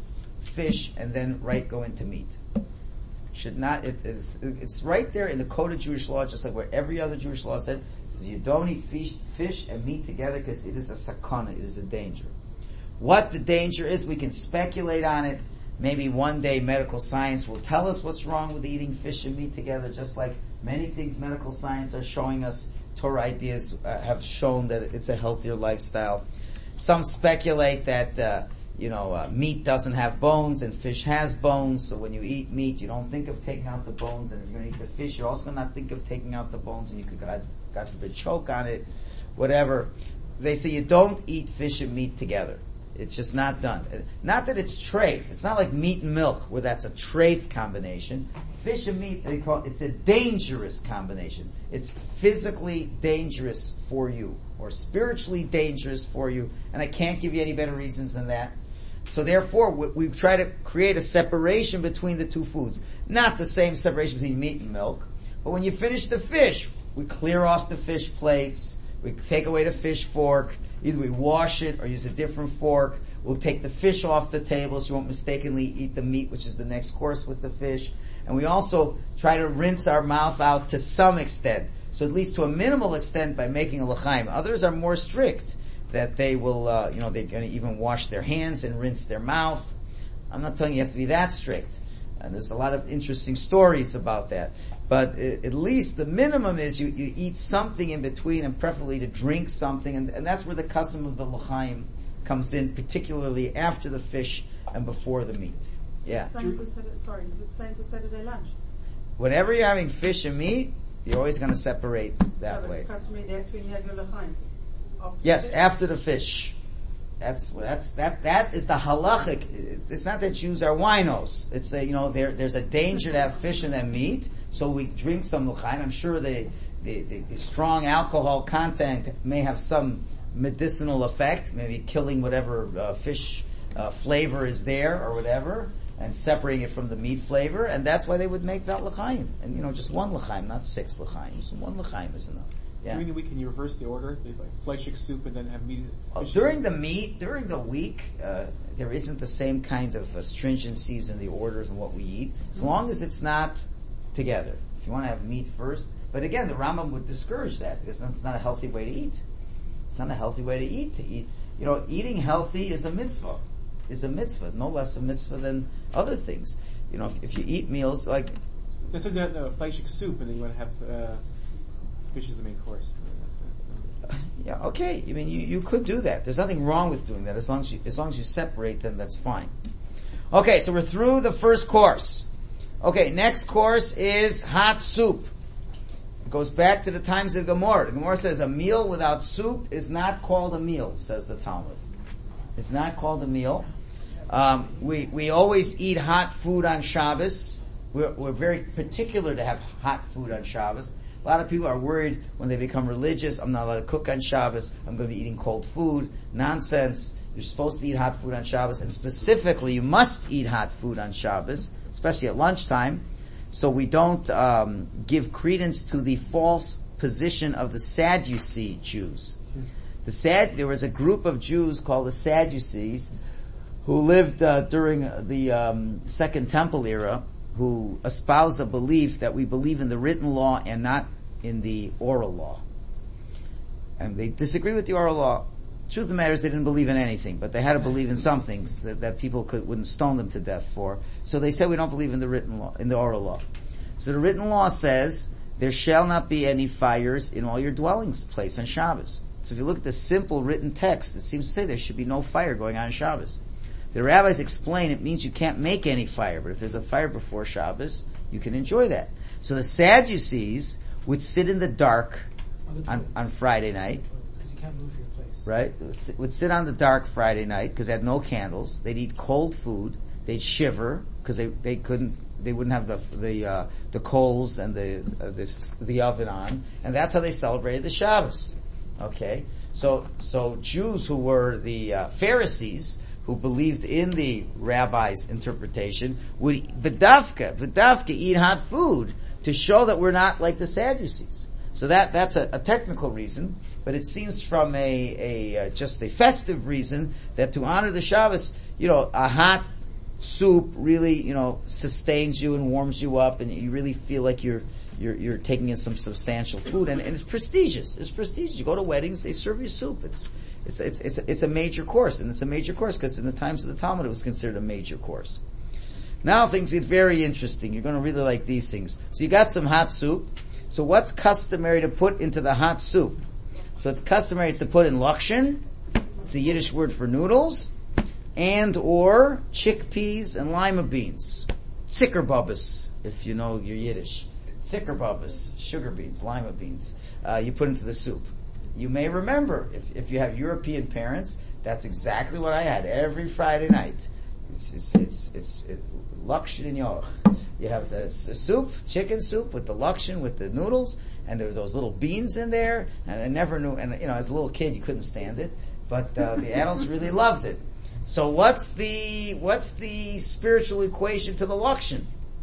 fish and then go into meat. Should not. It's right there in the code of Jewish law, just like where every other Jewish law said. It says you don't eat fish and meat together because it is a sakana. It is a danger. What the danger is, we can speculate on it. Maybe one day medical science will tell us what's wrong with eating fish and meat together, just like many things medical science are showing us. Torah ideas have shown that it's a healthier lifestyle. Some speculate that, meat doesn't have bones and fish has bones, so when you eat meat, you don't think of taking out the bones, and if you're going to eat the fish, you're also going to not think of taking out the bones, and you could, God forbid, choke on it, whatever. They say you don't eat fish and meat together. It's just not done. Not that it's treif. It's not like meat and milk, where that's a treif combination. Fish and meat, it's a dangerous combination. It's physically dangerous for you, or spiritually dangerous for you, and I can't give you any better reasons than that. So therefore, we try to create a separation between the two foods. Not the same separation between meat and milk, but when you finish the fish, we clear off the fish plates, we take away the fish fork, either we wash it or use a different fork. We'll take the fish off the table so you won't mistakenly eat the meat, which is the next course with the fish. And we also try to rinse our mouth out to some extent. So at least to a minimal extent by making a l'chaim. Others are more strict, that they will, they're going to even wash their hands and rinse their mouth. I'm not telling you have to be that strict. And there's a lot of interesting stories about that. But at least the minimum is you eat something in between, and preferably to drink something, and that's where the custom of the l'chaim comes in, particularly after the fish and before the meat. Yeah. Is it same for Saturday lunch? Whenever you're having fish and meat, you're always going to separate that way. It's customary that's when you have your l'chaim. Yes, after the fish. That is the halachic. It's not that Jews are winos. It's there's a danger to have fish and then meat, so we drink some l'chaim. I'm sure the strong alcohol content may have some medicinal effect, maybe killing whatever fish flavor is there or whatever, and separating it from the meat flavor, and that's why they would make that l'chaim. And just one l'chaim, not 6 l'chaims. One l'chaim is enough. Yeah. During the week, can you reverse the order? Like fleischig soup and then have meat? During the week, there isn't the same kind of stringencies in the orders and what we eat, as long as it's not together. If you want to have meat first, but again, the Rambam would discourage that because it's not a healthy way to eat. It's not a healthy way to eat. Eating healthy is a mitzvah. No less a mitzvah than other things. If you eat meals like. This is a fleischig soup, and then you want to have. Fish is the main course. Yeah, okay. I mean, you could do that. There's nothing wrong with doing that as long as you separate them. That's fine. Okay, so we're through the first course. Okay, next course is hot soup. It goes back to the times of the Gemara. The Gemara says a meal without soup is not called a meal. Says the Talmud. It's not called a meal. We always eat hot food on Shabbos. We're very particular to have hot food on Shabbos. A lot of people are worried when they become religious, I'm not allowed to cook on Shabbos, I'm going to be eating cold food. Nonsense. You're supposed to eat hot food on Shabbos, and specifically you must eat hot food on Shabbos, especially at lunchtime, so we don't give credence to the false position of the Sadducee Jews. There was a group of Jews called the Sadducees who lived during the Second Temple era, who espouse a belief that we believe in the written law and not in the oral law. And they disagree with the oral law. Truth of the matter is they didn't believe in anything, but they had to believe in some things that people wouldn't stone them to death for. So they said we don't believe in the written law, in the oral law. So the written law says there shall not be any fires in all your dwellings place on Shabbos. So if you look at the simple written text, it seems to say there should be no fire going on Shabbos. The rabbis explain it means you can't make any fire, but if there's a fire before Shabbos, you can enjoy that. So the Sadducees would sit in the dark on Friday night. Because you can't move your place. Right? Would sit on the dark Friday night because they had no candles. They'd eat cold food. They'd shiver because they wouldn't have the coals and the oven on, and that's how they celebrated the Shabbos. Okay? So Jews who were the Pharisees, who believed in the rabbi's interpretation, would bedavka eat hot food to show that we're not like the Sadducees. So that's a technical reason, but it seems from just a festive reason that to honor the Shabbos, a hot soup really, sustains you and warms you up, and you really feel like you're taking in some substantial food, and it's prestigious. It's prestigious. You go to weddings, they serve you soup. It's a major course, and it's a major course because in the times of the Talmud it was considered a major course. Now things get very interesting. You're going to really like these things. So you got some hot soup. So what's customary to put into the hot soup? So it's customary to put in lakshin. It's a Yiddish word for noodles, and or chickpeas and lima beans. Zickerbubbles, if you know your Yiddish. Zickerbubbles, sugar beans, lima beans. You put into the soup. You may remember, if you have European parents, that's exactly what I had every Friday night. It's lakshin in yoch. You have the soup, chicken soup with the lakshin, with the noodles, and there were those little beans in there, and I never knew, and as a little kid you couldn't stand it, but the adults really loved it. So what's the spiritual equation to the lakshin?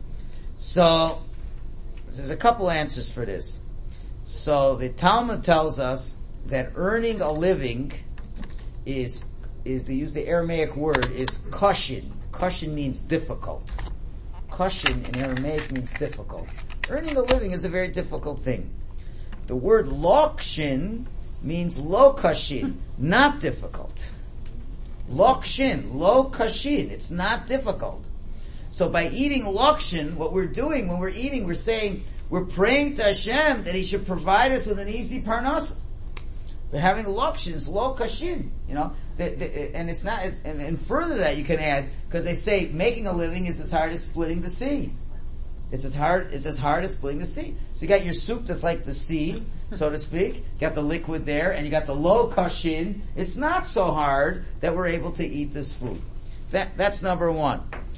So there's a couple answers for this. So the Talmud tells us that earning a living is they use the Aramaic word is kashin. Kashin means difficult. Kashin in Aramaic means difficult. Earning a living is a very difficult thing. The word lakshin means lo kashin, not difficult. Lakshin, lo kashin, it's not difficult. So by eating lakshin, what we're doing when we're eating, we're saying, we're praying to Hashem that He should provide us with an easy parnasa. We're having lakshins, lo kashin, and it's not, and further that you can add, because they say making a living is as hard as splitting the sea. It's as hard as splitting the sea. So you got your soup that's like the sea, so to speak. You got the liquid there, and you got the lo kashin. It's not so hard that we're able to eat this food. That's number one.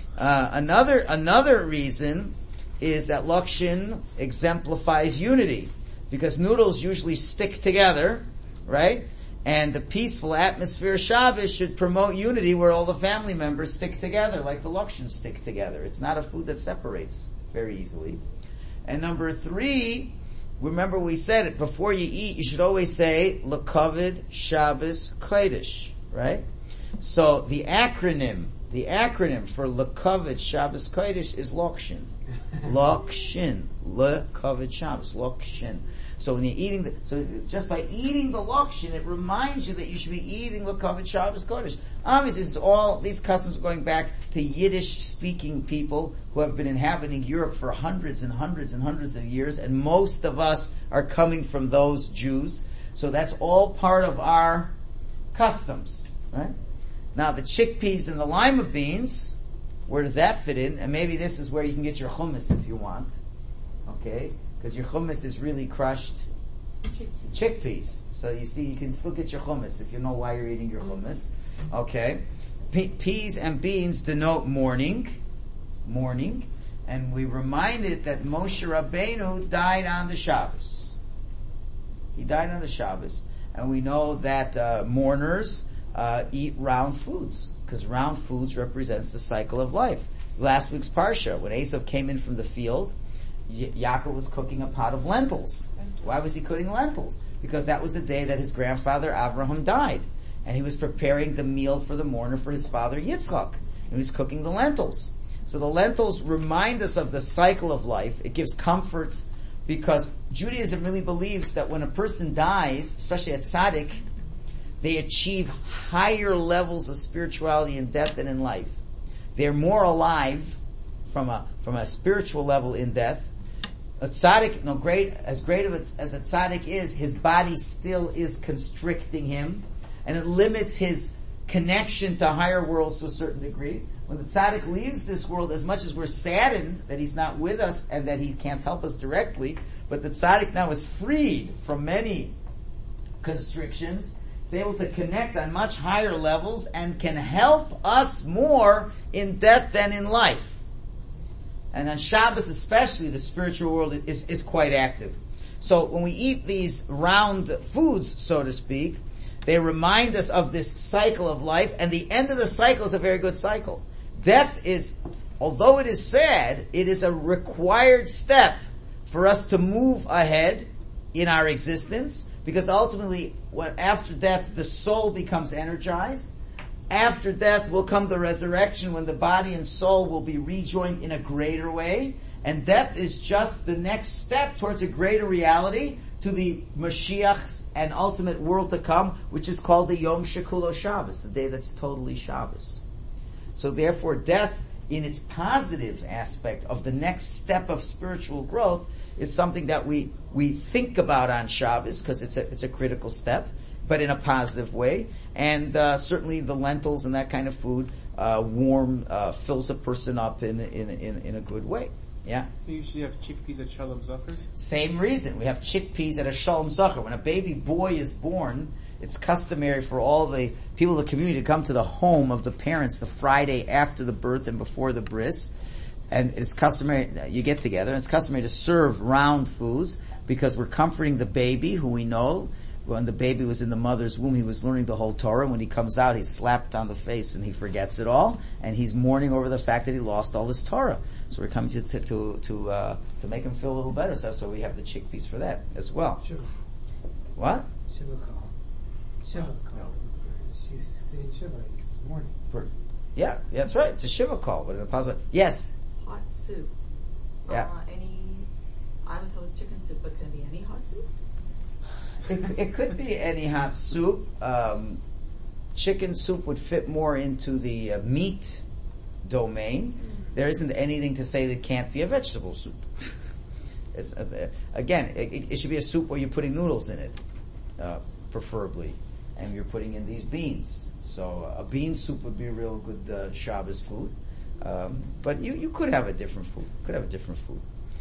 Another reason is that lakshin exemplifies unity, because noodles usually stick together, right? And the peaceful atmosphere of Shabbos should promote unity where all the family members stick together, like the lakshin stick together. It's not a food that separates very easily. And number three, remember we said it, before you eat, you should always say, L'kavod Shabbos Kodesh, right? So the acronym for L'kavod Shabbos Kodesh is lakshin. Lakshin. L'kavod Shabbos. Lakshin. So when you're eating just by eating the lakshin, it reminds you that you should be eating L'kavod Shabbos Kodesh. Obviously, these customs are going back to Yiddish-speaking people who have been inhabiting Europe for hundreds and hundreds and hundreds of years, and most of us are coming from those Jews. So that's all part of our customs, right? Now the chickpeas and the lima beans, where does that fit in? And maybe this is where you can get your hummus if you want, okay? Because your hummus is really crushed chickpeas. So you see, you can still get your hummus if you know why you're eating your hummus. Okay. Peas and beans denote mourning. And we reminded that Moshe Rabbeinu died on the Shabbos. He died on the Shabbos. And we know that mourners eat round foods, because round foods represents the cycle of life. Last week's Parsha, when Esav came in from the field, Yaakov was cooking a pot of lentils. Why was he cooking lentils? Because that was the day that his grandfather Avraham died. And he was preparing the meal for the mourner for his father Yitzchak. And he was cooking the lentils. So the lentils remind us of the cycle of life. It gives comfort because Judaism really believes that when a person dies, especially at tzaddik, they achieve higher levels of spirituality in death than in life. They're more alive from a spiritual level in death. A tzaddik, as great as a tzaddik is, his body still is constricting him, and it limits his connection to higher worlds to a certain degree. When the tzaddik leaves this world, as much as we're saddened that he's not with us and that he can't help us directly, but the tzaddik now is freed from many constrictions. He's able to connect on much higher levels and can help us more in death than in life. And on Shabbos especially, the spiritual world is quite active. So when we eat these round foods, so to speak, they remind us of this cycle of life, and the end of the cycle is a very good cycle. Death is, although it is sad, it is a required step for us to move ahead in our existence, because ultimately, after death, the soul becomes energized. After death will come the resurrection, when the body and soul will be rejoined in a greater way, and death is just the next step towards a greater reality, to the Mashiach's and ultimate world to come, which is called the Yom Shekulo Shabbos, the day that's totally Shabbos. So therefore, death, in its positive aspect of the next step of spiritual growth, is something that we think about on Shabbos, because it's a critical step, but in a positive way. And certainly the lentils and that kind of food fills a person up in a good way. Yeah. We usually have chickpeas at Shalom Zachars. Same reason. We have chickpeas at a Shalom Zachar. When a baby boy is born, it's customary for all the people of the community to come to the home of the parents the Friday after the birth and before the bris. And it's customary, you get together, and it's customary to serve round foods because we're comforting the baby, who we know when the baby was in the mother's womb, he was learning the whole Torah. When he comes out, he's slapped on the face and he forgets it all, and he's mourning over the fact that he lost all his Torah. So we're coming to make him feel a little better. So we have the chickpeas for that as well. Shiva. What? Shiva call. Shiva call. She's saying Shiva this morning. Yeah, that's right. It's a Shiva call. But in a positive, yes. Hot soup. Yeah. I was told chicken soup, but can it be any hot soup? It could be any hot soup. Chicken soup would fit more into the meat domain. There isn't anything to say that can't be a vegetable soup. It should be a soup where you're putting noodles in it, preferably, and you're putting in these beans. So a bean soup would be a real good Shabbos food. But you could have a different food.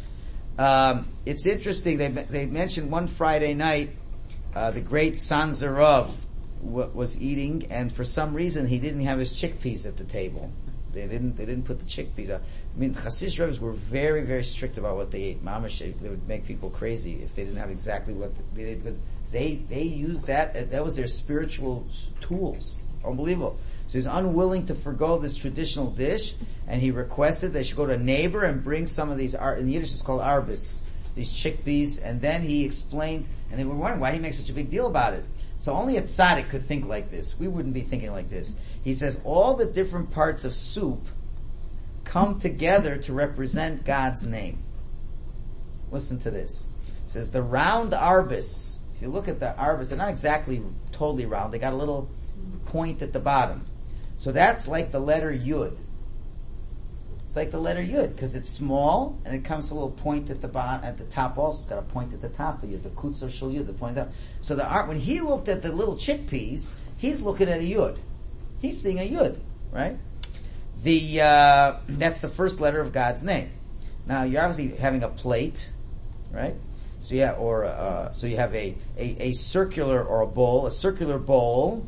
It's interesting. They mentioned one Friday night. The great Sanzarov was eating, and for some reason he didn't have his chickpeas at the table. They didn't put the chickpeas out. I mean, Hasidic Rebbe's were very, very strict about what they ate. Mamash, they would make people crazy if they didn't have exactly what they ate, because they used that was their spiritual tools. Unbelievable. So he's unwilling to forgo this traditional dish, and he requested they should go to a neighbor and bring some of these, in Yiddish it's called arbis, these chickpeas, and then he explained, and they were wondering why he makes such a big deal about it. So only a tzaddik could think like this. We wouldn't be thinking like this. He says all the different parts of soup come together to represent God's name. Listen to this. He says the round arbis, if you look at the arbis, they're not exactly totally round. They got a little point at the bottom. So that's like the letter Yud. It's like the letter Yud because it's small and it comes to a little point at the bottom, at the top also. It's got a point at the top of Yud, the Kutzer Shel Yud, the point up. So when he looked at the little chickpeas, he's looking at a Yud. He's seeing a Yud, right? That's the first letter of God's name. Now you're obviously having a plate, right? So so you have a circular or a bowl. A circular bowl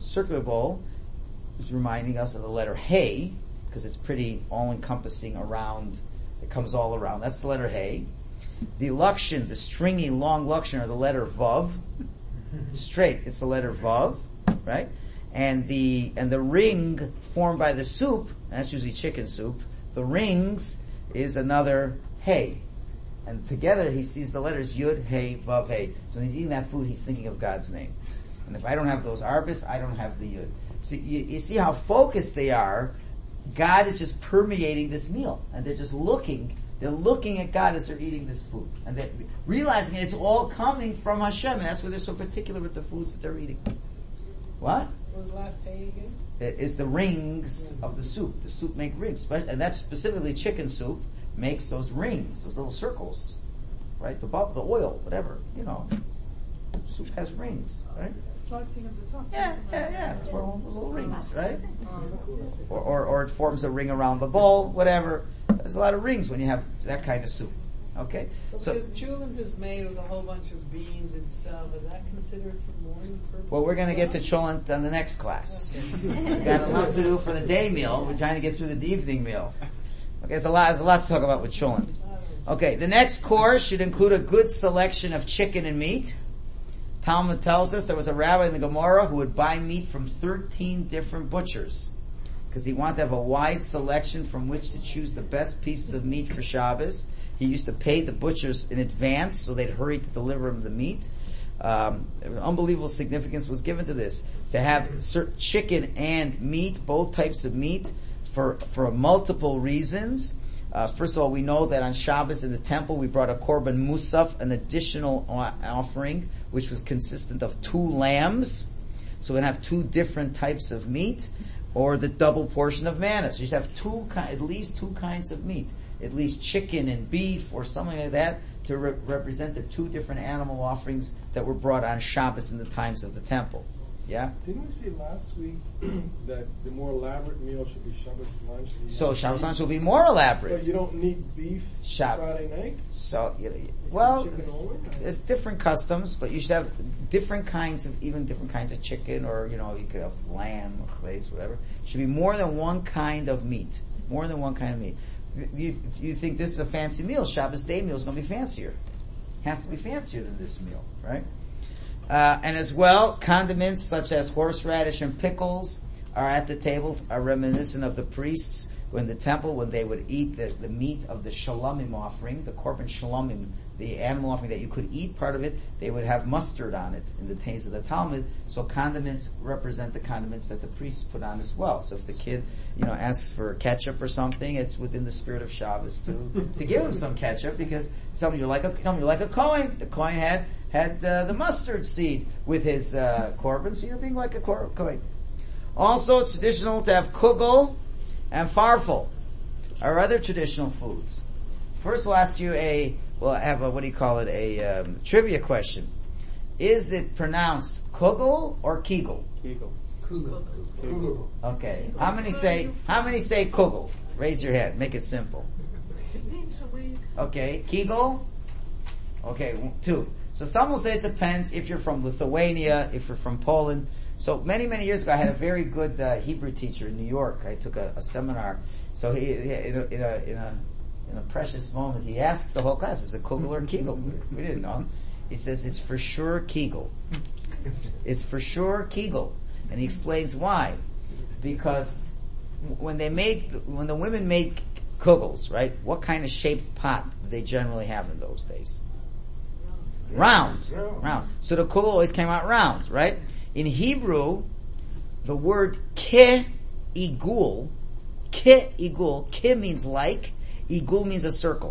is reminding us of the letter Hey, because it's pretty all-encompassing around. It comes all around. That's the letter Hey. The lakshan, the stringy long lakshan, are the letter Vav. Straight, it's the letter Vav, right? And the ring formed by the soup, that's usually chicken soup. The rings is another Hey. And together he sees the letters Yud, Hey, Vav, Hey. So when he's eating that food, he's thinking of God's name. And if I don't have those arbis, I don't have the Yud. So you see how focused they are God is just permeating this meal, and they're just looking at God as they're eating this food, and they're realizing it's all coming from Hashem, and that's why they're so particular with the foods that they're eating. What? What was the last day again? It is the rings of the soup. The soup make rings, and that's specifically chicken soup makes those rings, those little circles, right? The oil, whatever, soup has rings, right? Floating at the top. Yeah. Form little rings, right? Or it forms a ring around the bowl, whatever. There's a lot of rings when you have that kind of soup. Okay? So because cholent is made with a whole bunch of beans itself, is that considered for morning purposes? Well, we're going to get to cholent on the next class. We've got a lot to do for the day meal. We're trying to get through the evening meal. Okay, there's a lot to talk about with cholent. Okay, the next course should include a good selection of chicken and meat. Talmud tells us there was a rabbi in the Gemara who would buy meat from 13 different butchers because he wanted to have a wide selection from which to choose the best pieces of meat for Shabbos. He used to pay the butchers in advance so they'd hurry to deliver him the meat. Unbelievable significance was given to this. To have chicken and meat, both types of meat, for multiple reasons. First of all, we know that on Shabbos in the temple we brought a korban musaf, an additional offering, which was consistent of 2 lambs. So we're going to have 2 different types of meat, or the double portion of manna. So you should have at least 2 kinds of meat. At least chicken and beef or something like that to represent the 2 different animal offerings that were brought on Shabbos in the times of the temple. Yeah? Didn't we say last week that the more elaborate meal should be Shabbos lunch? So Shabbos lunch will be more elaborate. But you don't need beef Friday night? So, there's different customs, but you should have different kinds of chicken, or, you could have lamb, or chleis, whatever. It should be more than one kind of meat. More than one kind of meat. You think this is a fancy meal? Shabbos day meal is going to be fancier. Has to be fancier than this meal, right? And as well, condiments such as horseradish and pickles are at the table, are reminiscent of the priests in the temple when they would eat the meat of the shalomim offering, the korban shalomim, the animal offering that you could eat part of it. They would have mustard on it in the days of the Talmud. So condiments represent the condiments that the priests put on as well. So if the kid, asks for ketchup or something, it's within the spirit of Shabbos to give him some ketchup, because some of you like a Kohen. The Kohen had the mustard seed with his korban, so you're being like a Kohen. Also, it's traditional to have kugel and farfel, or other traditional foods. First, we'll ask you a trivia question. Is it pronounced kugel or kegel? Kugel. Okay. How many say kugel? Raise your hand. Make it simple. Okay. Kegel? Okay. 2. So some will say it depends if you're from Lithuania, if you're from Poland. So many years ago, I had a very good Hebrew teacher in New York. I took a seminar. So he in a precious moment, he asks the whole class, is it kugel or kegel? We didn't know. He says, it's for sure kegel. It's for sure kegel. And he explains why. Because when the women made kugels, right, what kind of shaped pot did they generally have in those days? Round. So the kugel always came out round, right? In Hebrew, the word ke-igul, ke means like, igul means a circle.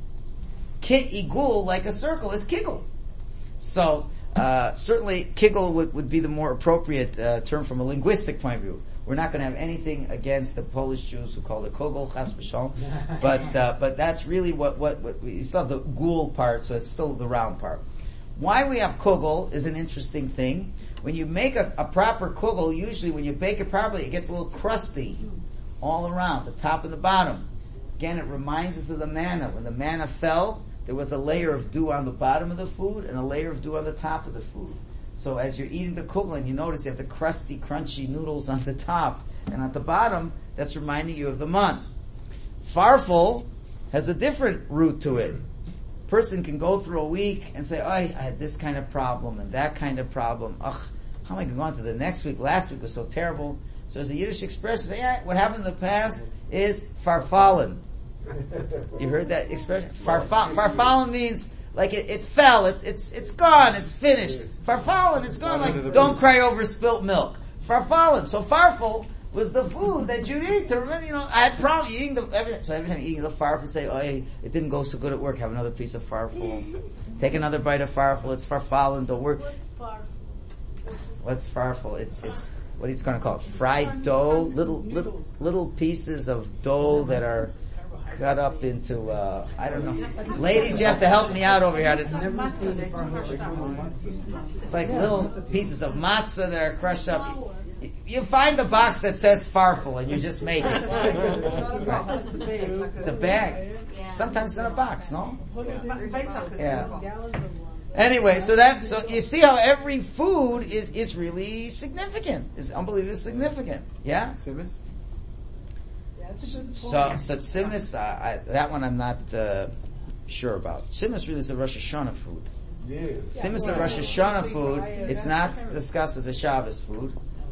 Ke-igul, like a circle, is kegel. So, certainly kegel would be the more appropriate term from a linguistic point of view. We're not going to have anything against the Polish Jews who call it kugel, chas v'shalom, but that's really what we still have the gul part, so it's still the round part. Why we have kugel is an interesting thing. When you make a proper kugel, usually when you bake it properly, it gets a little crusty all around, the top and the bottom. Again, it reminds us of the manna. When the manna fell, there was a layer of dew on the bottom of the food and a layer of dew on the top of the food. So as you're eating the kugel and you notice you have the crusty, crunchy noodles on the top and at the bottom, that's reminding you of the man. Farfel has a different root to it. Person can go through a week and say, I had this kind of problem and that kind of problem. Ugh, how am I going to go on to the next week? Last week was so terrible. So as a Yiddish expression, say, what happened in the past is farfallen. You heard that expression? Farfallen means like it fell, it's gone, it's finished. Farfallen, it's gone, like don't cry over spilt milk. Farfallen. So farfel, was the food that you'd eat to remember, I had problem eating every time you're eating the farfel, say, oh, hey, it didn't go so good at work, have another piece of farfel. Take another bite of farfel, it's farfallen, don't work. What's farfel? It's, what he's gonna call it? Fried dough, little pieces of dough that are cut up into, I don't know. Ladies, you have to help me out over here. It's like little pieces of matzah that are crushed up. You find the box that says farfel and you just make it. It's a bag. Sometimes it's in a box, no? Yeah. Anyway, so you see how every food is really significant. Is unbelievably significant. Yeah? Simis? So tzimmus, that one I'm not sure about. Tzimmus really is a Rosh Hashanah food. Tzimmus is a Rosh Hashanah food. It's not discussed as a Shabbos food.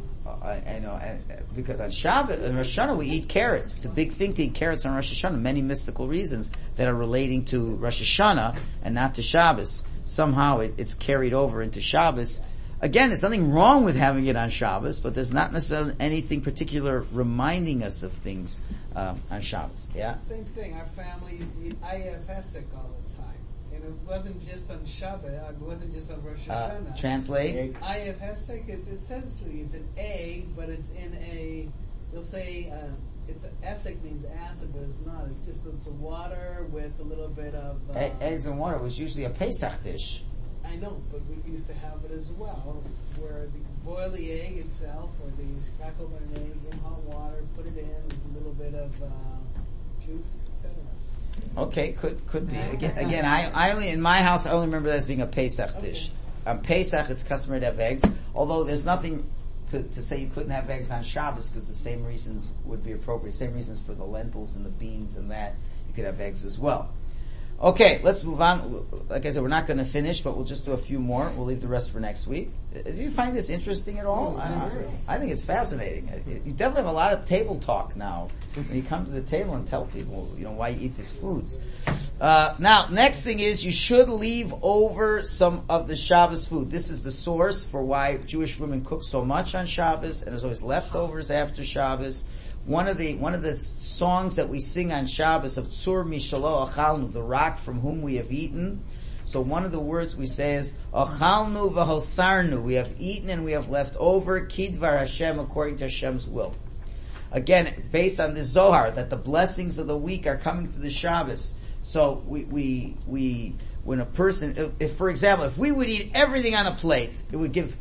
I know, because on Shabbos, in Rosh Hashanah we eat carrots. It's a big thing to eat carrots on Rosh Hashanah. Many mystical reasons that are relating to Rosh Hashanah and not to Shabbos. Somehow it's carried over into Shabbos. Again, there's nothing wrong with having it on Shabbos, but there's not necessarily anything particular reminding us of things on Shabbos. Yeah? Same thing. Our family used to eat Ayaf Esek all the time. And it wasn't just on Shabbat, it wasn't just on Rosh Hashanah. Translate? Ayaf Esek is essentially, it's an egg, but it's in you'll say, it's Esek means acid, but it's not. It's just, it's water with a little bit of... eggs and water was usually a Pesach dish. I know, but we used to have it as well, where you boil the egg itself, or the crackle an egg in hot water, put it in with a little bit of juice, etc. Okay, could be. Again, I only in my house I only remember that as being a Pesach dish. On Pesach, it's customary to have eggs, although there's nothing to say you couldn't have eggs on Shabbos because the same reasons would be appropriate. Same reasons for the lentils and the beans and that you could have eggs as well. Okay, let's move on. Like I said, we're not going to finish, but we'll just do a few more. We'll leave the rest for next week. Do you find this interesting at all? I think it's fascinating. You definitely have a lot of table talk now when you come to the table and tell people, why you eat these foods. Now, next thing is you should leave over some of the Shabbos food. This is the source for why Jewish women cook so much on Shabbos, and there's always leftovers after Shabbos. One of the songs that we sing on Shabbos of Tzur Mishalo Achalnu, the rock from whom we have eaten. So one of the words we say is Achalnu v'hosarnu, we have eaten and we have left over, Kidvar Hashem, according to Hashem's will. Again, based on the Zohar, that the blessings of the week are coming to the Shabbos. So we when a person, if for example, if we would eat everything on a plate, it would give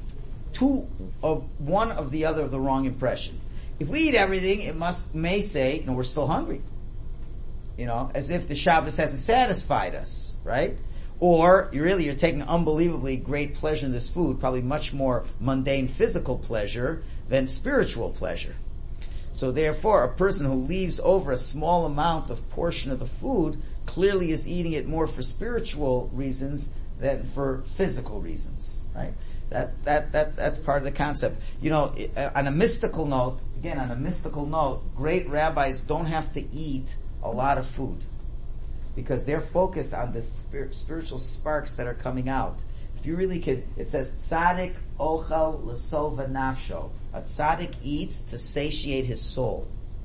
one of the other the wrong impression. If we eat everything, it may say, we're still hungry. As if the Shabbos hasn't satisfied us, right? Or you're taking unbelievably great pleasure in this food, probably much more mundane physical pleasure than spiritual pleasure. So therefore, a person who leaves over a small amount of portion of the food clearly is eating it more for spiritual reasons than for physical reasons, right? That's part of the concept. On a mystical note, great rabbis don't have to eat a lot of food because they're focused on the spiritual sparks that are coming out. If you really could, it says, Tzadik ochal l'sova nafsho. A tzaddik eats to satiate his soul.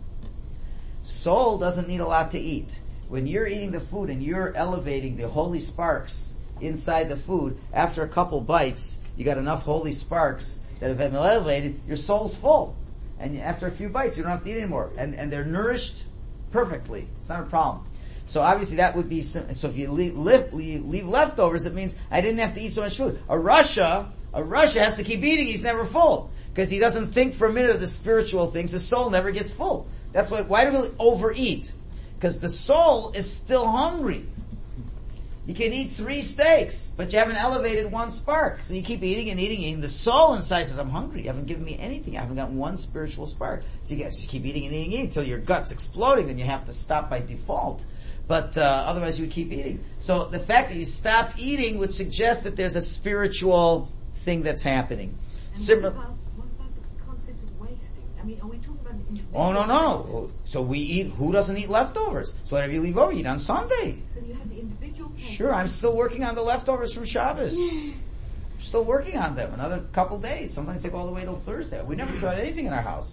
Soul doesn't need a lot to eat. When you're eating the food and you're elevating the holy sparks inside the food, after a couple bites, you got enough holy sparks that have been elevated, your soul's full. And after a few bites, you don't have to eat anymore. And they're nourished perfectly. It's not a problem. So obviously that would be, so if you leave leftovers, it means I didn't have to eat so much food. A Russia has to keep eating, he's never full. Because he doesn't think for a minute of the spiritual things, his soul never gets full. That's why do we overeat? Because the soul is still hungry. You can eat 3 steaks, but you haven't elevated one spark. So you keep eating and eating. The soul inside says, I'm hungry. You haven't given me anything. I haven't got one spiritual spark. So you keep eating and eating until your gut's exploding. Then you have to stop by default. But otherwise you would keep eating. So the fact that you stop eating would suggest that there's a spiritual thing that's happening. And what about the concept of wasting? I mean, are we talking about the individual? Oh, no. So we eat, who doesn't eat leftovers? So whatever you leave over, you eat on Sunday. So you have the individual case. Sure, I'm still working on the leftovers from Shabbos. Still working on them. Another couple days. Sometimes take all the way till Thursday. We never tried anything in our house.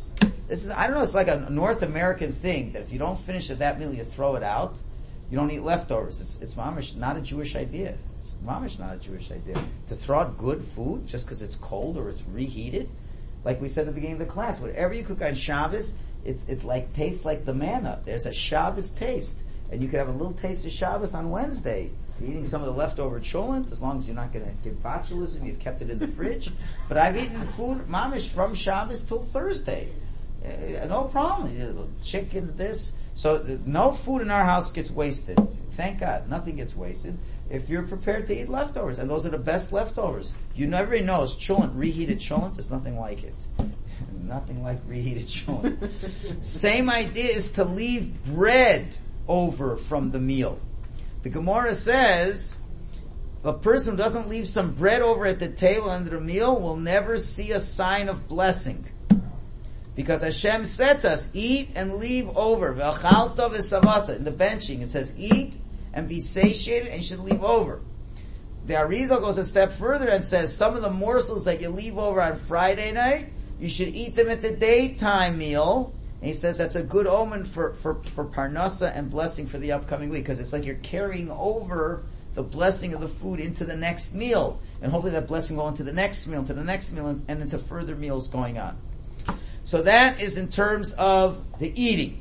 This is, I don't know, it's like a North American thing that if you don't finish that meal, you throw it out. You don't eat leftovers. It's mamish not a Jewish idea. It's mamish not a Jewish idea. To throw out good food just because it's cold or it's reheated. Like we said at the beginning of the class, whatever you cook on Shabbos, it like tastes like the manna. There's a Shabbos taste. And you could have a little taste of Shabbos on Wednesday. You're eating some of the leftover cholent, as long as you're not going to give botulism, you've kept it in the fridge. But I've eaten food, mamish, from Shabbos till Thursday. No problem. Chicken, this. So no food in our house gets wasted. Thank God. Nothing gets wasted. If you're prepared to eat leftovers, and those are the best leftovers. Everybody knows cholent, reheated cholent, there's nothing like it. Nothing like reheated cholent. Same idea is to leave bread over from the meal. The Gemara says, a person who doesn't leave some bread over at the table under the meal will never see a sign of blessing. Because Hashem said to us, eat and leave over. V'achalta v'savata. In the benching, it says, eat and be satiated and you should leave over. The Arizal goes a step further and says, some of the morsels that you leave over on Friday night, you should eat them at the daytime meal. And he says that's a good omen for parnasa and blessing for the upcoming week, because it's like you're carrying over the blessing of the food into the next meal. And hopefully that blessing will go into the next meal, and into further meals going on. So that is in terms of the eating.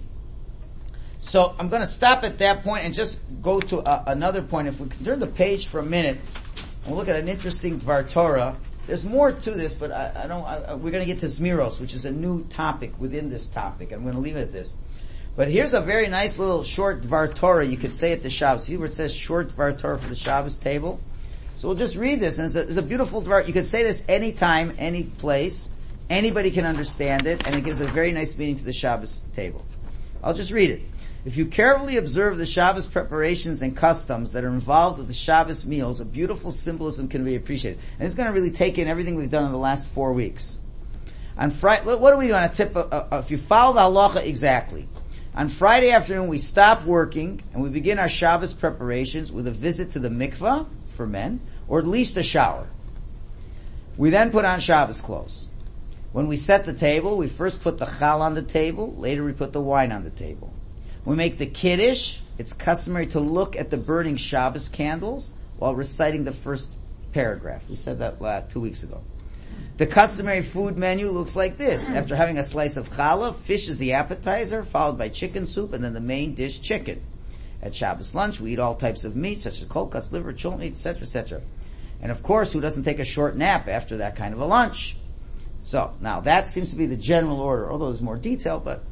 So I'm going to stop at that point and just go to another point. If we can turn the page for a minute and look at an interesting Dvar Torah. There's more to this, but we're going to get to Zmiros, which is a new topic within this topic. I'm going to leave it at this. But here's a very nice little short Dvar Torah you could say at the Shabbos. See where it says short Dvar Torah for the Shabbos table? So we'll just read this, and it's a beautiful Dvar. You could say this anytime, any place. Anybody can understand it, and it gives a very nice meaning to the Shabbos table. I'll just read it. If you carefully observe the Shabbos preparations and customs that are involved with the Shabbos meals, a beautiful symbolism can be appreciated. And it's going to really take in everything we've done in the last 4 weeks. On Friday, what are we going to tip? If you follow the halacha exactly, on Friday afternoon we stop working and we begin our Shabbos preparations with a visit to the mikvah for men, or at least a shower. We then put on Shabbos clothes. When we set the table, we first put the chal on the table, later we put the wine on the table. We make the kiddush. It's customary to look at the burning Shabbos candles while reciting the first paragraph. We said that 2 weeks ago. The customary food menu looks like this. After having a slice of challah, fish is the appetizer, followed by chicken soup, and then the main dish, chicken. At Shabbos lunch, we eat all types of meat, such as kolkas, liver, chulent meat, etc., etc. And of course, who doesn't take a short nap after that kind of a lunch? So, now that seems to be the general order, although there's more detail, but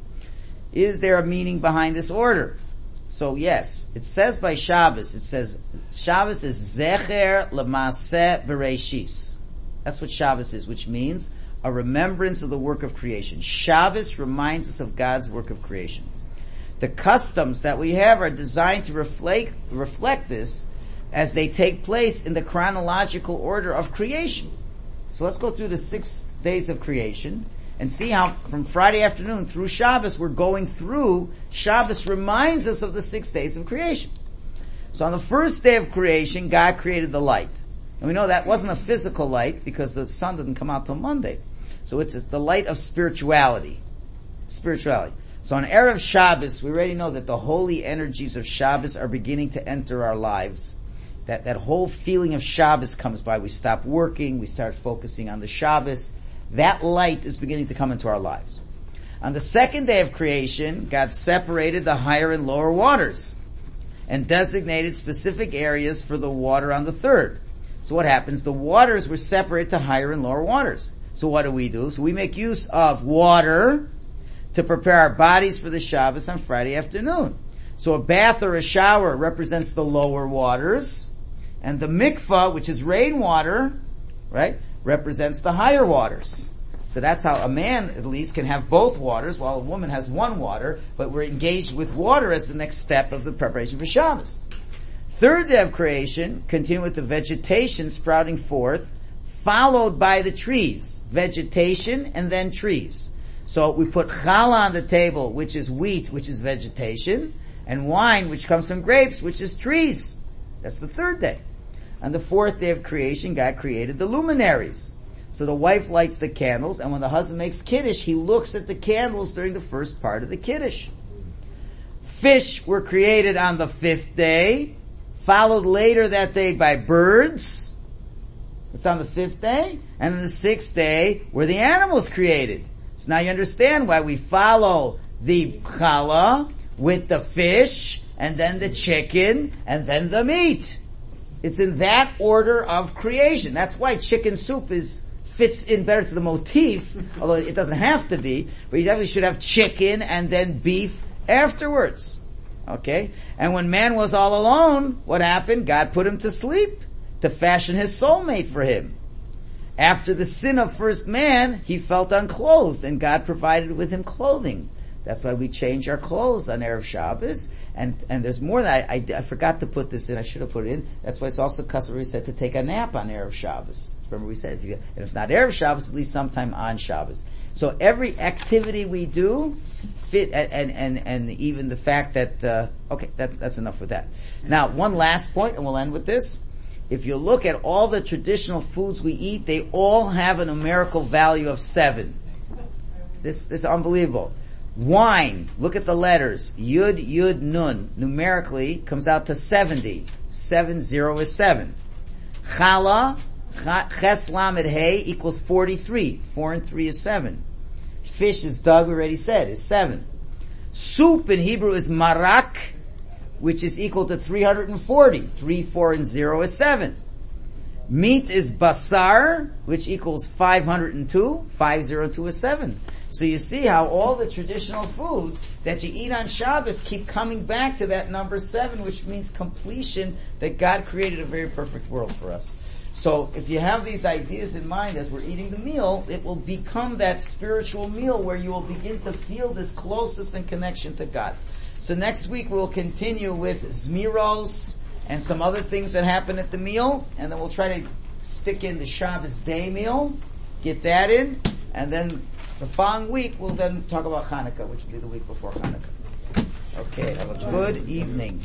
is there a meaning behind this order? So yes, it says by Shabbos, it says, Shabbos is Zecher L'Maaseh Bereshis. That's what Shabbos is, which means a remembrance of the work of creation. Shabbos reminds us of God's work of creation. The customs that we have are designed to reflect this as they take place in the chronological order of creation. So let's go through the 6 days of creation and see how from Friday afternoon through Shabbos we're going through. Shabbos reminds us of the 6 days of creation. So on the first day of creation, God created the light. And we know that wasn't a physical light because the sun didn't come out till Monday. So it's the light of spirituality. Spirituality. So on Erev Shabbos, we already know that the holy energies of Shabbos are beginning to enter our lives. That whole feeling of Shabbos comes by. We stop working, we start focusing on the Shabbos. That light is beginning to come into our lives. On the second day of creation, God separated the higher and lower waters and designated specific areas for the water on the third. So what happens? The waters were separated to higher and lower waters. So what do? So we make use of water to prepare our bodies for the Shabbos on Friday afternoon. So a bath or a shower represents the lower waters, and the mikvah, which is rainwater, right, represents the higher waters. So that's how a man at least can have both waters, while a woman has one water, but we're engaged with water as the next step of the preparation for Shabbos. Third day of creation, continue with the vegetation sprouting forth, followed by the trees. Vegetation and then trees. So we put challah on the table, which is wheat, which is vegetation, and wine, which comes from grapes, which is trees. That's the third day. On the fourth day of creation, God created the luminaries. So the wife lights the candles, and when the husband makes Kiddush, he looks at the candles during the first part of the Kiddush. Fish were created on the 5th day, followed later that day by birds. It's on the 5th day, and on the 6th day were the animals created. So now you understand why we follow the challah with the fish, and then the chicken, and then the meat. It's in that order of creation. That's why chicken soup fits in better to the motif, although it doesn't have to be, but you definitely should have chicken and then beef afterwards. Okay? And when man was all alone, what happened? God put him to sleep to fashion his soulmate for him. After the sin of first man, he felt unclothed, and God provided with him clothing. That's why we change our clothes on Erev Shabbos. And there's more that I forgot to put this in. I should have put it in. That's why it's also customary said to take a nap on Erev Shabbos. Remember we said, if not Erev Shabbos, at least sometime on Shabbos. So every activity we do fit, and even the fact that, okay, that's enough with that. Now, one last point, and we'll end with this. If you look at all the traditional foods we eat, they all have a numerical value of 7. This is unbelievable. Wine, look at the letters. Yud, Nun. Numerically, comes out to 70. 70 is 7. Challah, Ches Lamed Hey equals 43. 4 and 3 is 7. Fish, as Doug already said, is 7. Soup in Hebrew is marak, which is equal to 340. 3, 4, and 0 is 7. Meat is basar, which equals 502. 502 is 7. So you see how all the traditional foods that you eat on Shabbos keep coming back to that number 7, which means completion, that God created a very perfect world for us. So if you have these ideas in mind as we're eating the meal, it will become that spiritual meal where you will begin to feel this closeness and connection to God. So next week we'll continue with Zmiros and some other things that happen at the meal, and then we'll try to stick in the Shabbos day meal, get that in, and then the following week we'll then talk about Hanukkah, which will be the week before Hanukkah. Okay, have a good evening.